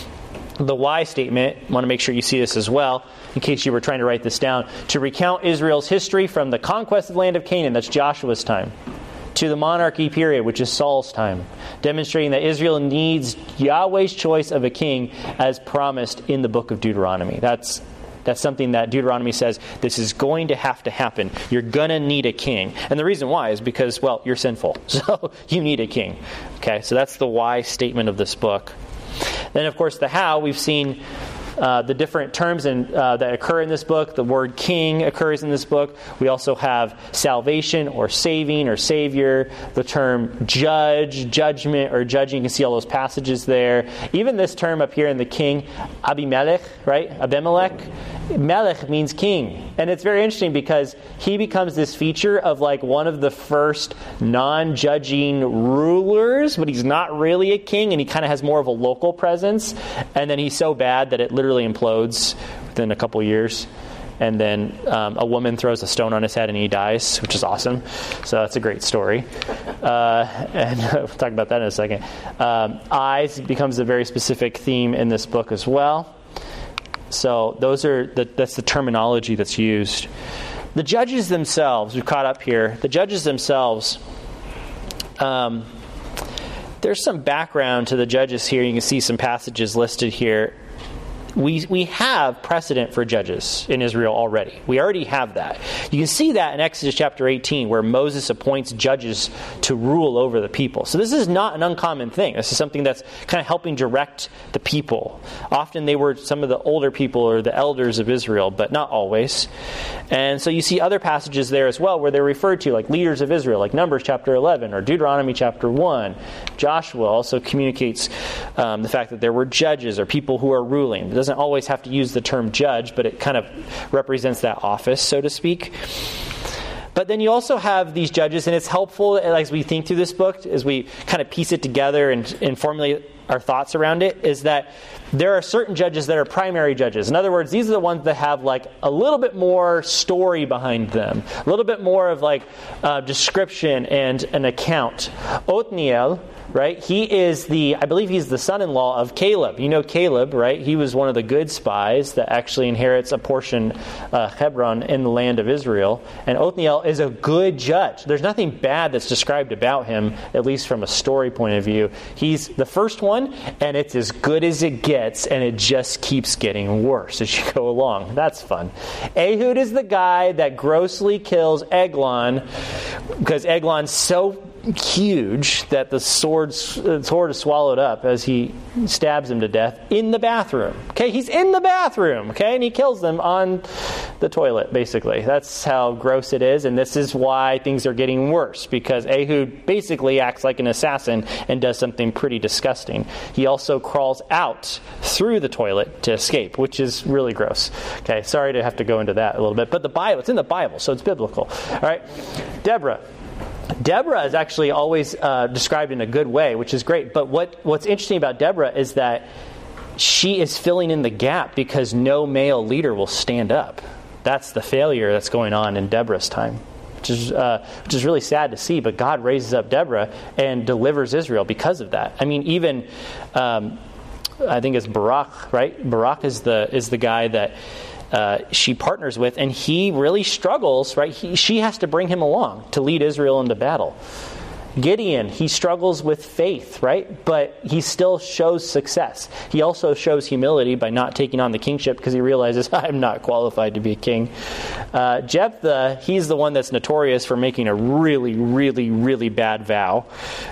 The why statement, I want to make sure you see this as well, in case you were trying to write this down. To recount Israel's history from the conquest of the land of Canaan, that's Joshua's time, to the monarchy period, which is Saul's time, demonstrating that Israel needs Yahweh's choice of a king as promised in the book of Deuteronomy. That's that's something that Deuteronomy says, this is going to have to happen. You're going to need a king. And the reason why is because, well, you're sinful. So you need a king. Okay, so that's the why statement of this book. Then, of course, the how. We've seen uh, the different terms in, uh, that occur in this book. The word king occurs in this book. We also have salvation or saving or savior. The term judge, judgment, or judging. You can see all those passages there. Even this term up here in the king, Abimelech, right? Abimelech. Melech means king. And it's very interesting because he becomes this feature of like one of the first non-judging rulers, but he's not really a king, and he kind of has more of a local presence. And then he's so bad that it literally implodes within a couple years. And then um, a woman throws a stone on his head and he dies, which is awesome. So that's a great story. Uh, and we'll talk about that in a second. Um, eyes becomes a very specific theme in this book as well. So those are the, that's the terminology that's used. The judges themselves, we've caught up here. The judges themselves, um, there's some background to the judges here. You can see some passages listed here. We we have precedent for judges in Israel already. We already have that. You can see that in Exodus chapter eighteen, where Moses appoints judges to rule over the people. So this is not an uncommon thing. This is something that's kind of helping direct the people. Often they were some of the older people or the elders of Israel, but not always. And so you see other passages there as well where they're referred to like leaders of Israel, like Numbers chapter eleven or Deuteronomy chapter one. Joshua also communicates um, the fact that there were judges or people who are ruling. It doesn't always have to use the term judge, but it kind of represents that office, so to speak. But then you also have these judges, and it's helpful as we think through this book, as we kind of piece it together and, and formulate our thoughts around it, is that there are certain judges that are primary judges. In other words, these are the ones that have like a little bit more story behind them, a little bit more of like uh, description and an account. Othniel, right? He is the, I believe he's the son-in-law of Caleb. You know Caleb, right? He was one of the good spies that actually inherits a portion, uh, Hebron, in the land of Israel. And Othniel is a good judge. There's nothing bad that's described about him, at least from a story point of view. He's the first one, and it's as good as it gets, and it just keeps getting worse as you go along. That's fun. Ehud is the guy that grossly kills Eglon, because Eglon's so huge that the sword, the sword is swallowed up as he stabs him to death in the bathroom. Okay, he's in the bathroom, okay, and he kills them on the toilet, basically. That's how gross it is, and this is why things are getting worse, because Ehud basically acts like an assassin and does something pretty disgusting. He also crawls out through the toilet to escape, which is really gross. Okay, sorry to have to go into that a little bit, but the Bible, it's in the Bible, so it's biblical. All right, Deborah. Deborah is actually always uh, described in a good way, which is great. But what, what's interesting about Deborah is that she is filling in the gap because no male leader will stand up. That's the failure that's going on in Deborah's time, which is uh, which is really sad to see. But God raises up Deborah and delivers Israel because of that. I mean, even um, I think it's Barak, right? Barak is the is the guy that Uh, she partners with, and he really struggles, right? He, she has to bring him along to lead Israel into battle. Gideon, he struggles with faith, right? But he still shows success. He also shows humility by not taking on the kingship because he realizes, I'm not qualified to be a king. Uh, Jephthah, he's the one that's notorious for making a really, really, really bad vow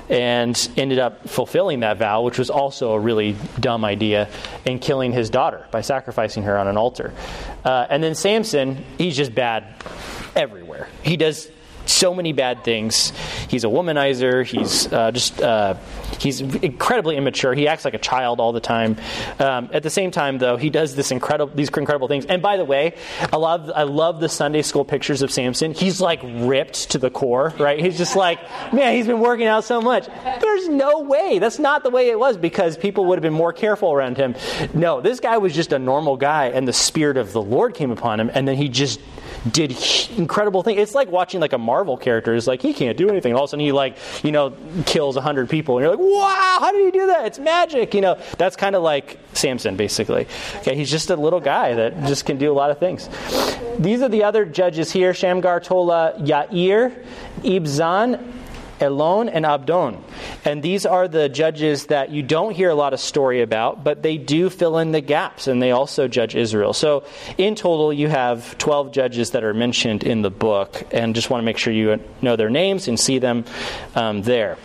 and ended up fulfilling that vow, which was also a really dumb idea, and killing his daughter by sacrificing her on an altar. Uh, and then Samson, he's just bad everywhere. He does so many bad things. He's a womanizer. He's uh, just uh, he's incredibly immature. He acts like a child all the time. Um, at the same time, though, he does this incredible these incredible things. And by the way, I love I love the Sunday school pictures of Samson. He's like ripped to the core, right? He's just like, man, he's been working out so much. There's no way. That's not the way it was, because people would have been more careful around him. No, this guy was just a normal guy, and the Spirit of the Lord came upon him, and then he just did incredible things. It's like watching like a Marvel character. It's like, he can't do anything. All of a sudden he like, you know, kills a hundred people. And you're like, wow, how did he do that? It's magic. You know, that's kind of like Samson, basically. Okay, he's just a little guy that just can do a lot of things. These are the other judges here. Shamgar, Tola, Yair, Ibzan, Elon, and Abdon. And these are the judges that you don't hear a lot of story about, but they do fill in the gaps, and they also judge Israel. So in total, you have twelve judges that are mentioned in the book, and just want to make sure you know their names and see them um, there.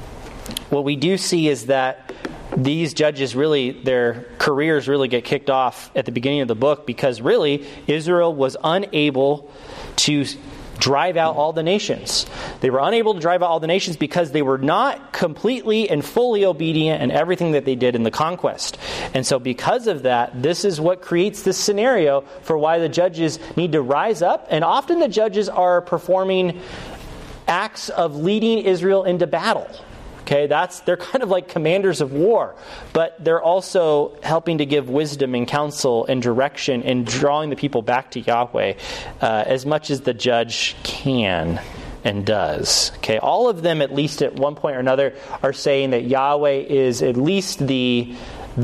What we do see is that these judges really, their careers really get kicked off at the beginning of the book, because really Israel was unable to drive out all the nations. They were unable to drive out all the nations because they were not completely and fully obedient in everything that they did in the conquest. And so because of that, this is what creates this scenario for why the judges need to rise up. And often the judges are performing acts of leading Israel into battle. Okay, that's they're kind of like commanders of war, but they're also helping to give wisdom and counsel and direction and drawing the people back to Yahweh uh, as much as the judge can and does. Okay, all of them, at least at one point or another, are saying that Yahweh is at least the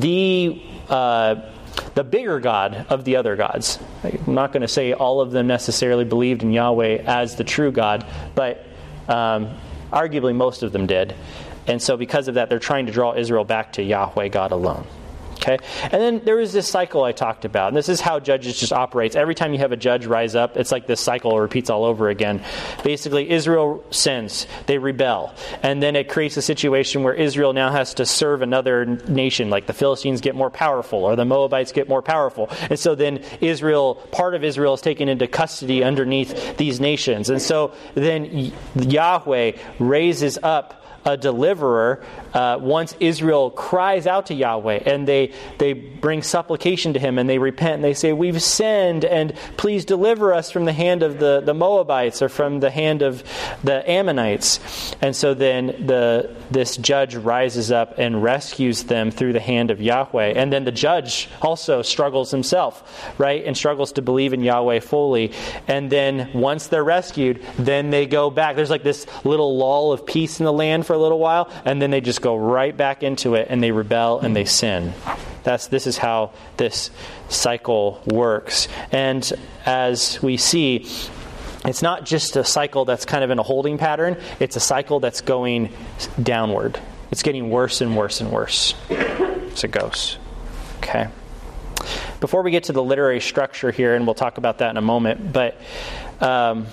the uh, the bigger God of the other gods. I'm not going to say all of them necessarily believed in Yahweh as the true God, but um, arguably most of them did. And so because of that, they're trying to draw Israel back to Yahweh, God alone. Okay? And then there is this cycle I talked about. And this is how judges just operates. Every time you have a judge rise up, it's like this cycle repeats all over again. Basically, Israel sins. They rebel. And then it creates a situation where Israel now has to serve another nation. Like the Philistines get more powerful, or the Moabites get more powerful. And so then Israel, part of Israel is taken into custody underneath these nations. And so then Yahweh raises up a deliverer uh, once Israel cries out to Yahweh, and they they bring supplication to him, and they repent, and they say, we've sinned, and please deliver us from the hand of the, the Moabites, or from the hand of the Ammonites. And so then the this judge rises up and rescues them through the hand of Yahweh. And then the judge also struggles himself, right, and struggles to believe in Yahweh fully. And then once they're rescued, then they go back. There's like this little lull of peace in the land for a little while, and then they just go right back into it, and they rebel and they sin. That's this is how this cycle works. And as we see, it's not just a cycle that's kind of in a holding pattern. It's a cycle that's going downward. It's getting worse and worse and worse as it goes. Okay. Before we get to the literary structure here, and we'll talk about that in a moment, but um,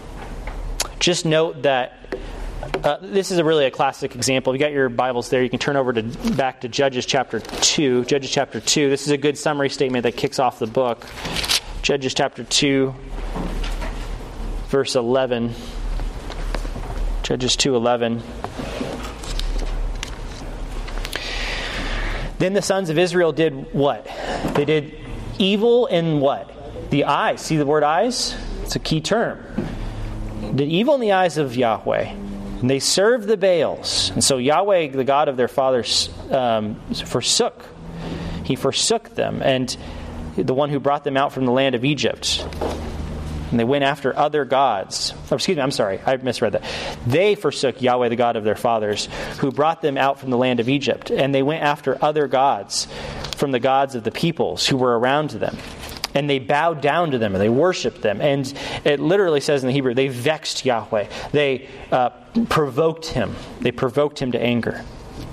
just note that Uh, this is a really a classic example. If you got your Bibles there, you can turn over to back to Judges chapter two. Judges chapter two. This is a good summary statement that kicks off the book. Judges chapter two, verse eleven. Judges two eleven. Then the sons of Israel did what? They did evil in what? The eyes. See the word eyes? It's a key term. Did evil in the eyes of Yahweh. And they served the Baals. And so Yahweh, the God of their fathers, um, forsook. He forsook them. And the one who brought them out from the land of Egypt. And they went after other gods. Oh, excuse me, I'm sorry. I misread that. They forsook Yahweh, the God of their fathers, who brought them out from the land of Egypt. And they went after other gods from the gods of the peoples who were around them. And they bowed down to them, and they worshiped them. And it literally says in the Hebrew, they vexed Yahweh. They uh, provoked him. They provoked him to anger.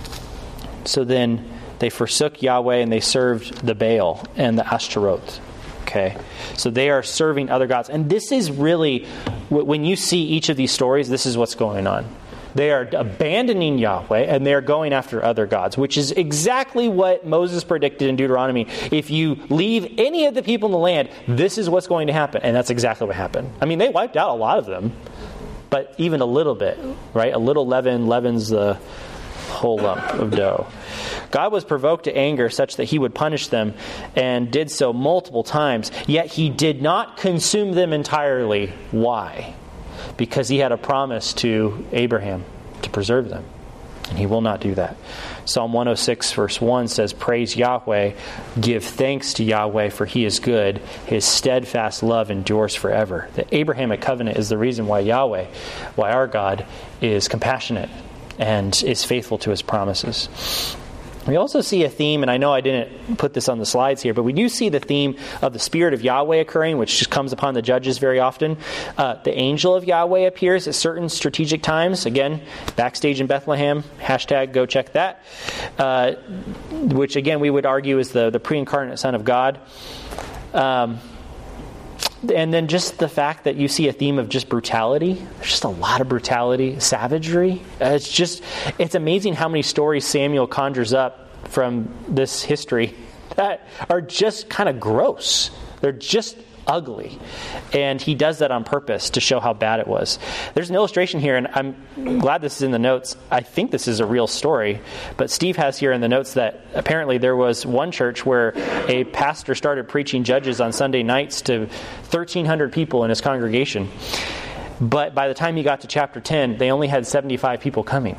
So then they forsook Yahweh, and they served the Baal and the Ashtaroth. Okay, so they are serving other gods. And this is really, when you see each of these stories, this is what's going on. They are abandoning Yahweh, and they are going after other gods, which is exactly what Moses predicted in Deuteronomy. If you leave any of the people in the land, this is what's going to happen. And that's exactly what happened. I mean, they wiped out a lot of them, but even a little bit, right? A little leaven leavens the whole lump of dough. God was provoked to anger such that he would punish them, and did so multiple times. Yet he did not consume them entirely. Why? Because he had a promise to Abraham to preserve them. And he will not do that. Psalm one oh six verse one says, "Praise Yahweh, give thanks to Yahweh, for he is good. His steadfast love endures forever." The Abrahamic covenant is the reason why Yahweh, why our God, is compassionate and is faithful to his promises. We also see a theme, and I know I didn't put this on the slides here, but we do see the theme of the Spirit of Yahweh occurring, which just comes upon the judges very often. Uh, the angel of Yahweh appears at certain strategic times. Again, backstage in Bethlehem, hashtag go check that. Uh, which again, we would argue is the, the pre-incarnate Son of God. Um, And then just the fact that you see a theme of just brutality. There's just a lot of brutality, savagery. Uh, it's just, it's amazing how many stories Samuel conjures up from this history that are just kind of gross. They're just ugly. And he does that on purpose to show how bad it was. There's an illustration here, and I'm glad this is in the notes. I think this is a real story, but Steve has here in the notes that apparently there was one church where a pastor started preaching Judges on Sunday nights to thirteen hundred people in his congregation. But by the time he got to chapter ten, they only had seventy-five people coming.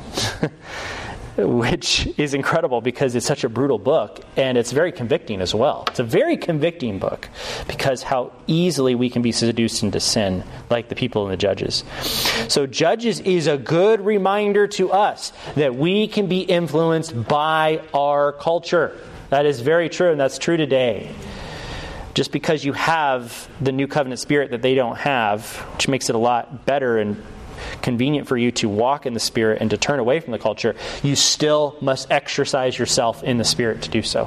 Which is incredible because it's such a brutal book, and it's very convicting as well. It's a very convicting book because how easily we can be seduced into sin, like the people in the Judges. So Judges is a good reminder to us that we can be influenced by our culture. That is very true, and that's true today. Just because you have the new covenant spirit that they don't have, which makes it a lot better and convenient for you to walk in the Spirit and to turn away from the culture, you still must exercise yourself in the Spirit to do so.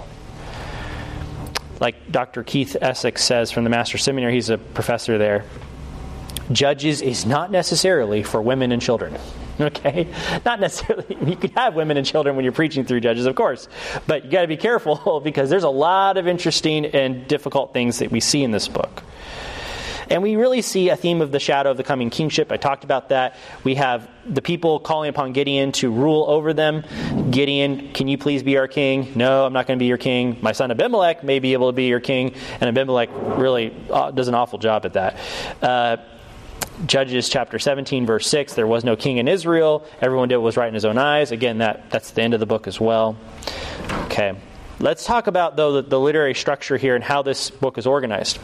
Like Doctor Keith Essex says from the Master's Seminary, he's a professor there, Judges is not necessarily for women and children. Okay? Not necessarily. You could have women and children when you're preaching through Judges, of course. But you got to be careful because there's a lot of interesting and difficult things that we see in this book. And we really see a theme of the shadow of the coming kingship. I talked about that. We have the people calling upon Gideon to rule over them. Gideon, can you please be our king? No, I'm not going to be your king. My son Abimelech may be able to be your king. And Abimelech really does an awful job at that. Uh, Judges chapter seventeen, verse six, there was no king in Israel. Everyone did what was right in his own eyes. Again, that, that's the end of the book as well. Okay. Let's talk about, though, the, the literary structure here and how this book is organized.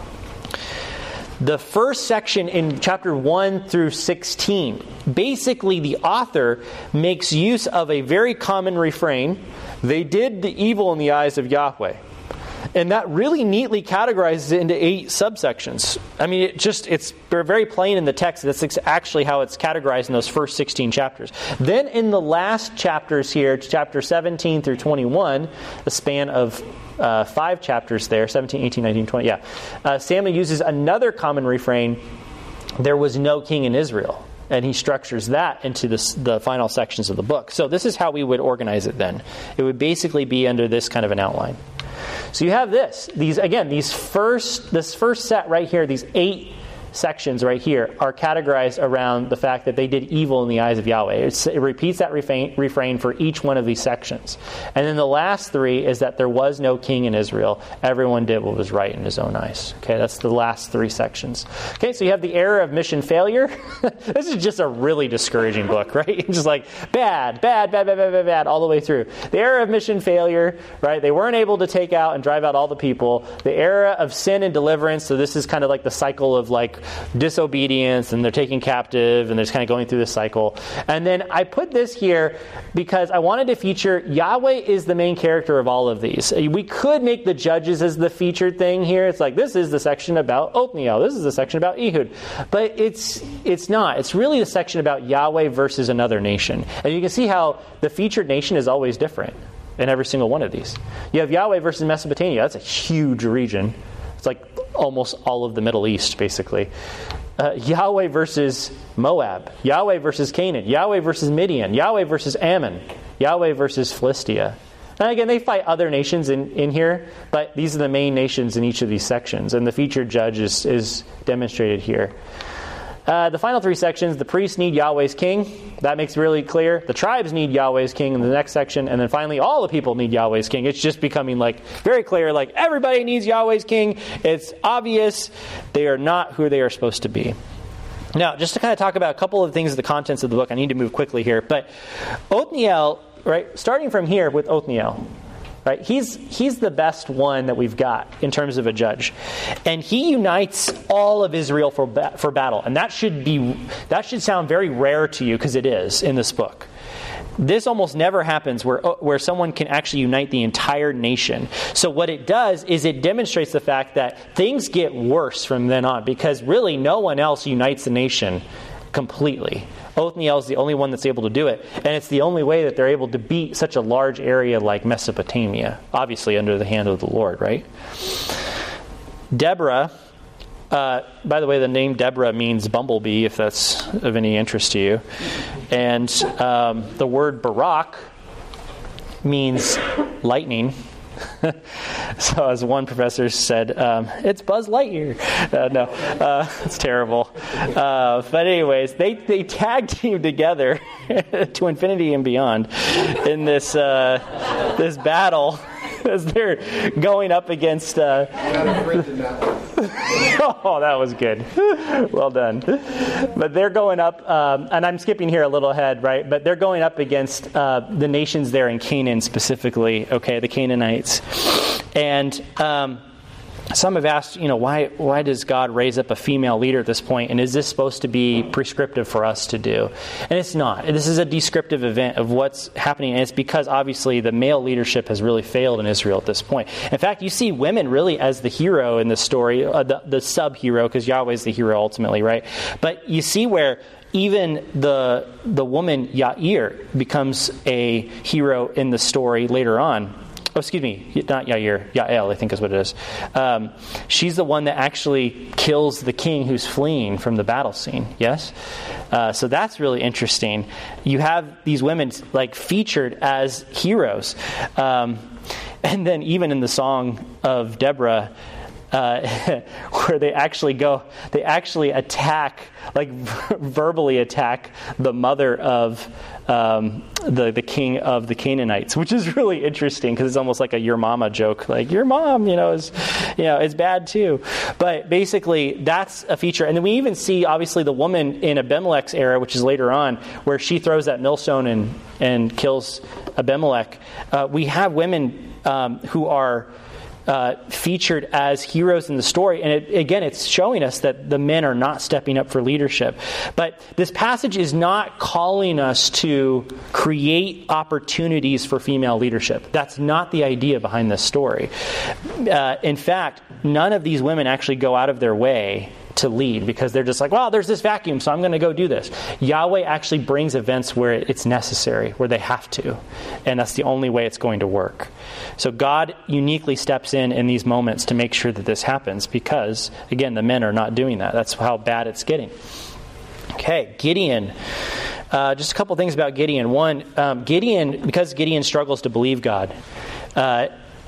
The first section in chapter one through sixteen, basically the author makes use of a very common refrain, they did the evil in the eyes of Yahweh. And that really neatly categorizes it into eight subsections. I mean, it just it's very plain in the text. That's actually how it's categorized in those first sixteen chapters. Then in the last chapters here, chapter seventeen through twenty-one, the span of uh, five chapters there, seventeen, eighteen, nineteen, twenty, yeah. Uh, Samuel uses another common refrain, there was no king in Israel. And he structures that into this, the final sections of the book. So this is how we would organize it then. It would basically be under this kind of an outline. So you have this. These again, these first this first set right here, these eight sections right here are categorized around the fact that they did evil in the eyes of Yahweh. It's, it repeats that refrain, refrain for each one of these sections. And then the last three is that there was no king in Israel. Everyone did what was right in his own eyes. Okay, that's the last three sections. Okay, so you have the era of mission failure. This is just a really discouraging book, right? Just like bad, bad, bad, bad, bad, bad, bad, all the way through. The era of mission failure, right? They weren't able to take out and drive out all the people. The era of sin and deliverance. So this is kind of like the cycle of like disobedience, and they're taken captive, and they're just kind of going through this cycle. And then I put this here because I wanted to feature Yahweh is the main character of all of these. We could make the judges as the featured thing here. It's like, this is the section about Othniel. This is the section about Ehud. But it's it's not. It's really the section about Yahweh versus another nation. And you can see how the featured nation is always different in every single one of these. You have Yahweh versus Mesopotamia. That's a huge region. It's like almost all of the Middle East, basically. Uh, Yahweh versus Moab. Yahweh versus Canaan. Yahweh versus Midian. Yahweh versus Ammon. Yahweh versus Philistia. And again, they fight other nations in, in here, but these are the main nations in each of these sections. And the featured judge is, is demonstrated here. Uh, the final three sections, the priests need Yahweh's king. That makes it really clear. The tribes need Yahweh's king in the next section. And then finally, all the people need Yahweh's king. It's just becoming like very clear, like everybody needs Yahweh's king. It's obvious they are not who they are supposed to be. Now, just to kind of talk about a couple of things, the contents of the book, I need to move quickly here. But Othniel, right, starting from here with Othniel, right? He's he's the best one that we've got in terms of a judge, and he unites all of Israel for ba- for battle, and that should be that should sound very rare to you because it is in this book. This almost never happens where where someone can actually unite the entire nation. So what it does is it demonstrates the fact that things get worse from then on because really no one else unites the nation completely. Othniel is the only one that's able to do it. And it's the only way that they're able to beat such a large area like Mesopotamia. Obviously under the hand of the Lord, right? Deborah, uh, by the way, the name Deborah means bumblebee, if that's of any interest to you. And um, the word Barak means lightning. So as one professor said, um, it's Buzz Lightyear. Uh, no, uh, it's terrible. Uh, but anyways, they, they tag team together to infinity and beyond in this uh, this battle as they're going up against... Uh, oh, that was good. Well done. But they're going up, um, and I'm skipping here a little ahead, right? But they're going up against uh, the nations there in Canaan specifically, okay, the Canaanites. And um, some have asked, you know, why why does God raise up a female leader at this point? And is this supposed to be prescriptive for us to do? And it's not. This is a descriptive event of what's happening. And it's because, obviously, the male leadership has really failed in Israel at this point. In fact, you see women really as the hero in the story, uh, the, the sub-hero, because Yahweh is the hero ultimately, right? But you see where even the the woman Yair becomes a hero in the story later on. Oh, excuse me, not Yair, Yael, I think is what it is. Um, she's the one that actually kills the king who's fleeing from the battle scene, yes? Uh, so that's really interesting. You have these women like featured as heroes. Um, and then even in the song of Deborah, Uh, where they actually go, they actually attack, like verbally attack the mother of um, the the king of the Canaanites, which is really interesting because it's almost like a your mama joke, like your mom, you know, is you know is bad too. But basically, that's a feature, and then we even see obviously the woman in Abimelech's era, which is later on, where she throws that millstone and and kills Abimelech. Uh, we have women um, who are. Uh, featured as heroes in the story. And it, again, it's showing us that the men are not stepping up for leadership. But this passage is not calling us to create opportunities for female leadership. That's not the idea behind this story. Uh, in fact, none of these women actually go out of their way to lead because they're just like, well, there's this vacuum, so I'm going to go do this. Yahweh actually brings events where it's necessary, where they have to. And that's the only way it's going to work. So God uniquely steps in in these moments to make sure that this happens because, again, the men are not doing that. That's how bad it's getting. Okay, Gideon. Uh, just a couple things about Gideon. One, um, Gideon, because Gideon struggles to believe God, uh,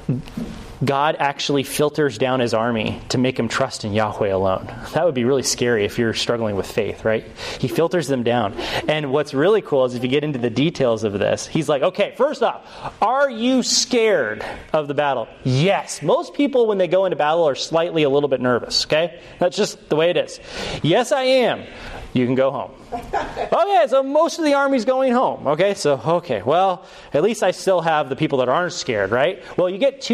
God actually filters down his army to make him trust in Yahweh alone. That would be really scary if you're struggling with faith, right? He filters them down. And what's really cool is if you get into the details of this, he's like, okay, first off, are you scared of the battle? Yes. Most people, when they go into battle, are slightly a little bit nervous, okay? That's just the way it is. Yes, I am. You can go home. Okay, so most of the army's going home. Okay, so, okay, well, at least I still have the people that aren't scared, right? Well, you get two different kinds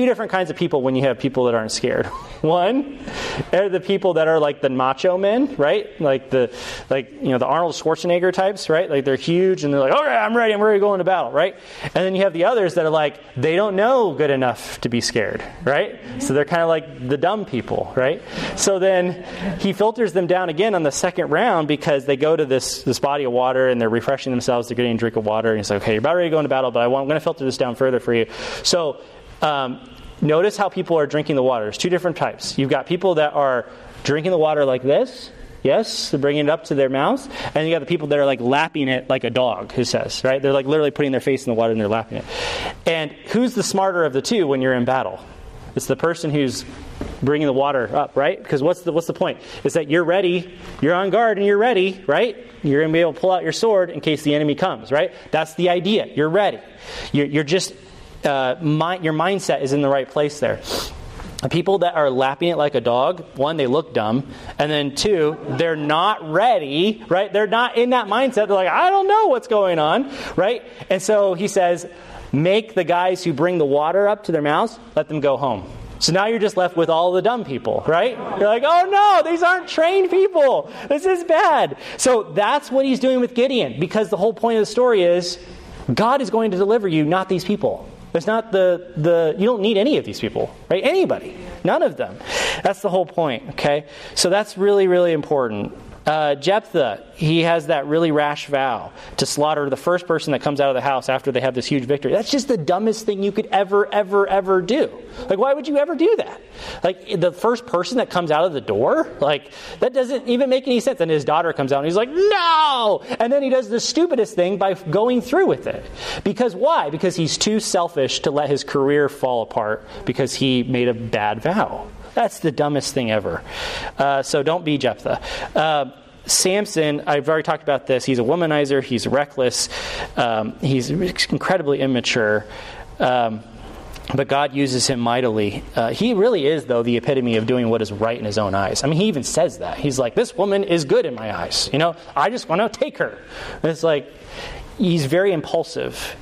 kinds of people when you have people that aren't scared. One, are the people that are like the macho men, right? Like the, like, you know, the Arnold Schwarzenegger types, right? Like they're huge and they're like, okay, I'm ready, I'm ready to go into battle, right? And then you have the others that are like, they don't know good enough to be scared, right? So they're kind of like the dumb people, right? So then he filters them down again on the second round because they go to this, this body of water and they're refreshing themselves, they're getting a drink of water, and he's like, okay, you're about ready to go into battle, but I want, I'm going to filter this down further for you. So, um, notice how people are drinking the water. There's two different types. You've got people that are drinking the water like this. Yes, they're bringing it up to their mouths. And you got the people that are like lapping it like a dog, who says, right? They're like literally putting their face in the water and they're lapping it. And who's the smarter of the two when you're in battle? It's the person who's bringing the water up, right? Because what's the what's the point? Is that you're ready, you're on guard and you're ready, right? You're going to be able to pull out your sword in case the enemy comes, right? That's the idea. You're ready. You're, you're just... Uh, my, your mindset is in the right place there. The people that are lapping it like a dog, one, they look dumb, and then two, they're not ready, right? They're not in that mindset. They're like, I don't know what's going on, right? And so he says, make the guys who bring the water up to their mouths, let them go home. So now you're just left with all the dumb people, right? You're like, oh no, these aren't trained people. This is bad. So that's what he's doing with Gideon, because the whole point of the story is God is going to deliver you, not these people. It's not the, the, you don't need any of these people, right? Anybody. None of them. That's the whole point, okay? So that's really, really important. Uh, Jephthah, he has that really rash vow to slaughter the first person that comes out of the house after they have this huge victory. That's just the dumbest thing you could ever, ever, ever do. Like, why would you ever do that? Like, the first person that comes out of the door? Like, that doesn't even make any sense. And his daughter comes out and he's like, no! And then he does the stupidest thing by going through with it. Because why? Because he's too selfish to let his career fall apart because he made a bad vow. That's the dumbest thing ever. Uh, so don't be Jephthah. Uh, Samson, I've already talked about this. He's a womanizer. He's reckless. Um, he's incredibly immature. Um, but God uses him mightily. Uh, he really is, though, the epitome of doing what is right in his own eyes. I mean, he even says that. He's like, this woman is good in my eyes. You know, I just want to take her. And it's like, he's very impulsive.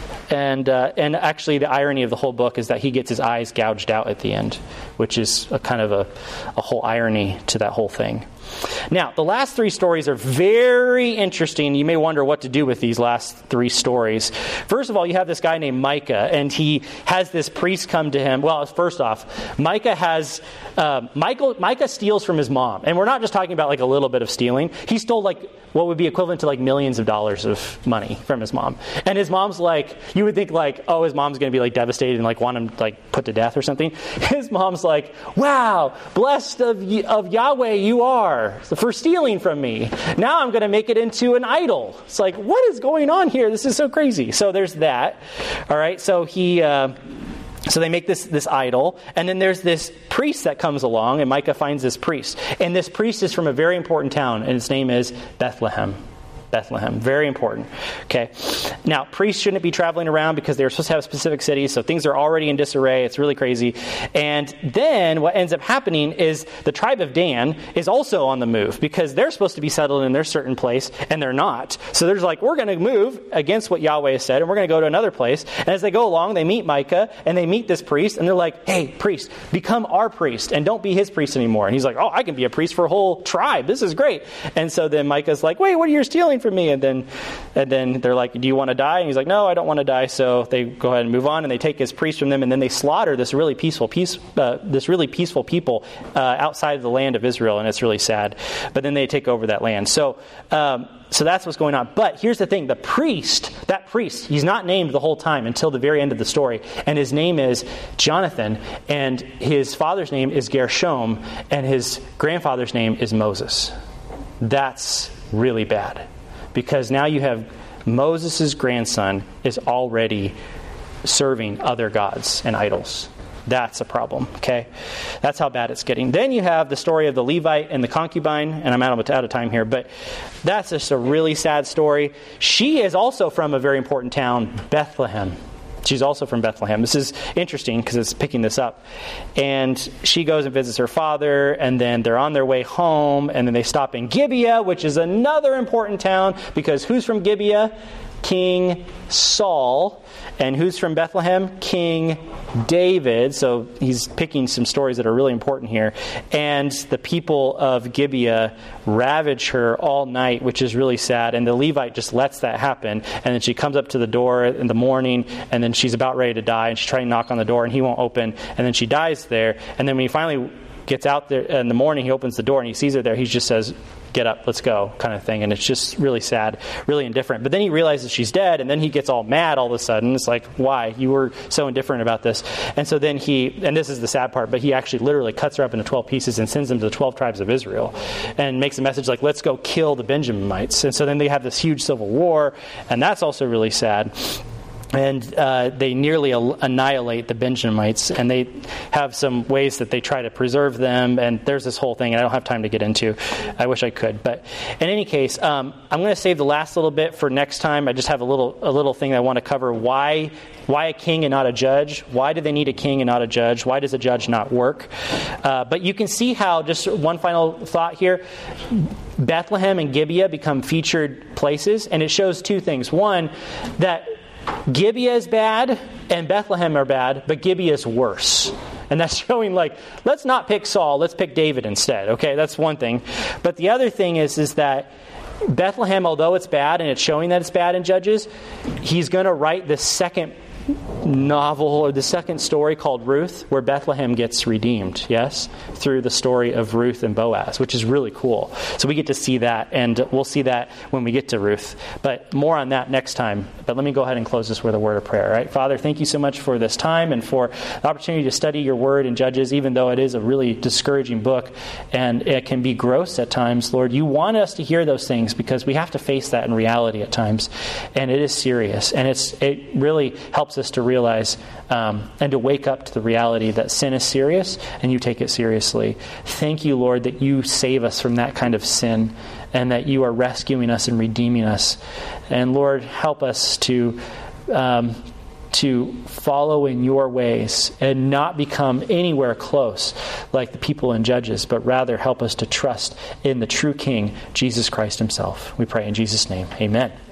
And uh, and actually, the irony of the whole book is that he gets his eyes gouged out at the end, which is a kind of a, a whole irony to that whole thing. Now, the last three stories are very interesting. You may wonder what to do with these last three stories. First of all, you have this guy named Micah, and he has this priest come to him. Well, first off, Micah has uh, Michael, Micah steals from his mom. And we're not just talking about like a little bit of stealing. He stole like what would be equivalent to like millions of dollars of money from his mom. And his mom's like, you would think like, oh, his mom's going to be like devastated and like want him like put to death or something. His mom's like, wow, blessed of, of Yahweh you are for stealing from me. Now I'm going to make it into an idol. It's like, what is going on here? This is so crazy. So there's that. All right. So he, uh, so they make this, this idol. And then there's this priest that comes along, and Micah finds this priest. And this priest is from a very important town, and its name is Bethlehem. Bethlehem. Very important. Okay. Now, priests shouldn't be traveling around because they're supposed to have specific cities, so things are already in disarray. It's really crazy. And then what ends up happening is the tribe of Dan is also on the move because they're supposed to be settled in their certain place, and they're not. So they're like, we're going to move against what Yahweh has said, and we're going to go to another place. And as they go along, they meet Micah, and they meet this priest, and they're like, hey, priest, become our priest, and don't be his priest anymore. And he's like, oh, I can be a priest for a whole tribe. This is great. And so then Micah's like, wait, what are you stealing from me? And then and then they're like, do you want to die? And he's like, no, I don't want to die. So they go ahead and move on, and they take his priest from them, and then they slaughter this really peaceful peace, uh, this really peaceful people uh, outside of the land of Israel, and it's really sad. But then they take over that land. So um, so that's what's going on. But here's the thing: the priest, that priest, he's not named the whole time until the very end of the story, and his name is Jonathan, and his father's name is Gershom, and his grandfather's name is Moses. That's really bad. Because now you have Moses' grandson is already serving other gods and idols. That's a problem, okay? That's how bad it's getting. Then you have the story of the Levite and the concubine, and I'm out of, out of time here, but that's just a really sad story. She is also from a very important town, Bethlehem. She's also from Bethlehem. This is interesting because it's picking this up. And she goes and visits her father, and then they're on their way home, and then they stop in Gibeah, which is another important town, because who's from Gibeah? King Saul. And who's from Bethlehem? King David, so he's picking some stories that are really important here, and the people of Gibeah ravage her all night, which is really sad, and the Levite just lets that happen, and then she comes up to the door in the morning, and then she's about ready to die, and she's trying to knock on the door, and he won't open, and then she dies there, and then when he finally gets out there in the morning, he opens the door, and he sees her there, he just says, get up, let's go, kind of thing. And it's just really sad, really indifferent. But then he realizes she's dead, and then he gets all mad all of a sudden. It's like, why? You were so indifferent about this. And so then he, and this is the sad part, but he actually literally cuts her up into twelve pieces and sends them to the twelve tribes of Israel and makes a message like, let's go kill the Benjaminites. And so then they have this huge civil war, and that's also really sad. And uh, they nearly annihilate the Benjamites, and they have some ways that they try to preserve them, and there's this whole thing, and I don't have time to get into. I wish I could. But in any case, um, I'm going to save the last little bit for next time. I just have a little a little thing I want to cover. Why why a king and not a judge? Why do they need a king and not a judge? Why does a judge not work? Uh, but you can see how, just one final thought here, Bethlehem and Gibeah become featured places, and it shows two things. One, that Gibeah is bad and Bethlehem are bad, but Gibeah is worse. And that's showing, like, let's not pick Saul, let's pick David instead. Okay, that's one thing. But the other thing is, is that Bethlehem, although it's bad, and it's showing that it's bad in Judges, he's going to write the second novel or the second story called Ruth, where Bethlehem gets redeemed, yes, through the story of Ruth and Boaz, which is really cool. So we get to see that, and we'll see that when we get to Ruth. But more on that next time. But let me go ahead and close this with a word of prayer. All right, Father, thank you so much for this time and for the opportunity to study your word in Judges, even though it is a really discouraging book and it can be gross at times. Lord, you want us to hear those things because we have to face that in reality at times, and it is serious, and it's it really helps us to realize um, and to wake up to the reality that sin is serious and you take it seriously. Thank you, Lord, that you save us from that kind of sin and that you are rescuing us and redeeming us. And Lord, help us to um, to follow in your ways and not become anywhere close like the people in Judges, but rather help us to trust in the true King, Jesus Christ himself. We pray in Jesus' name. Amen.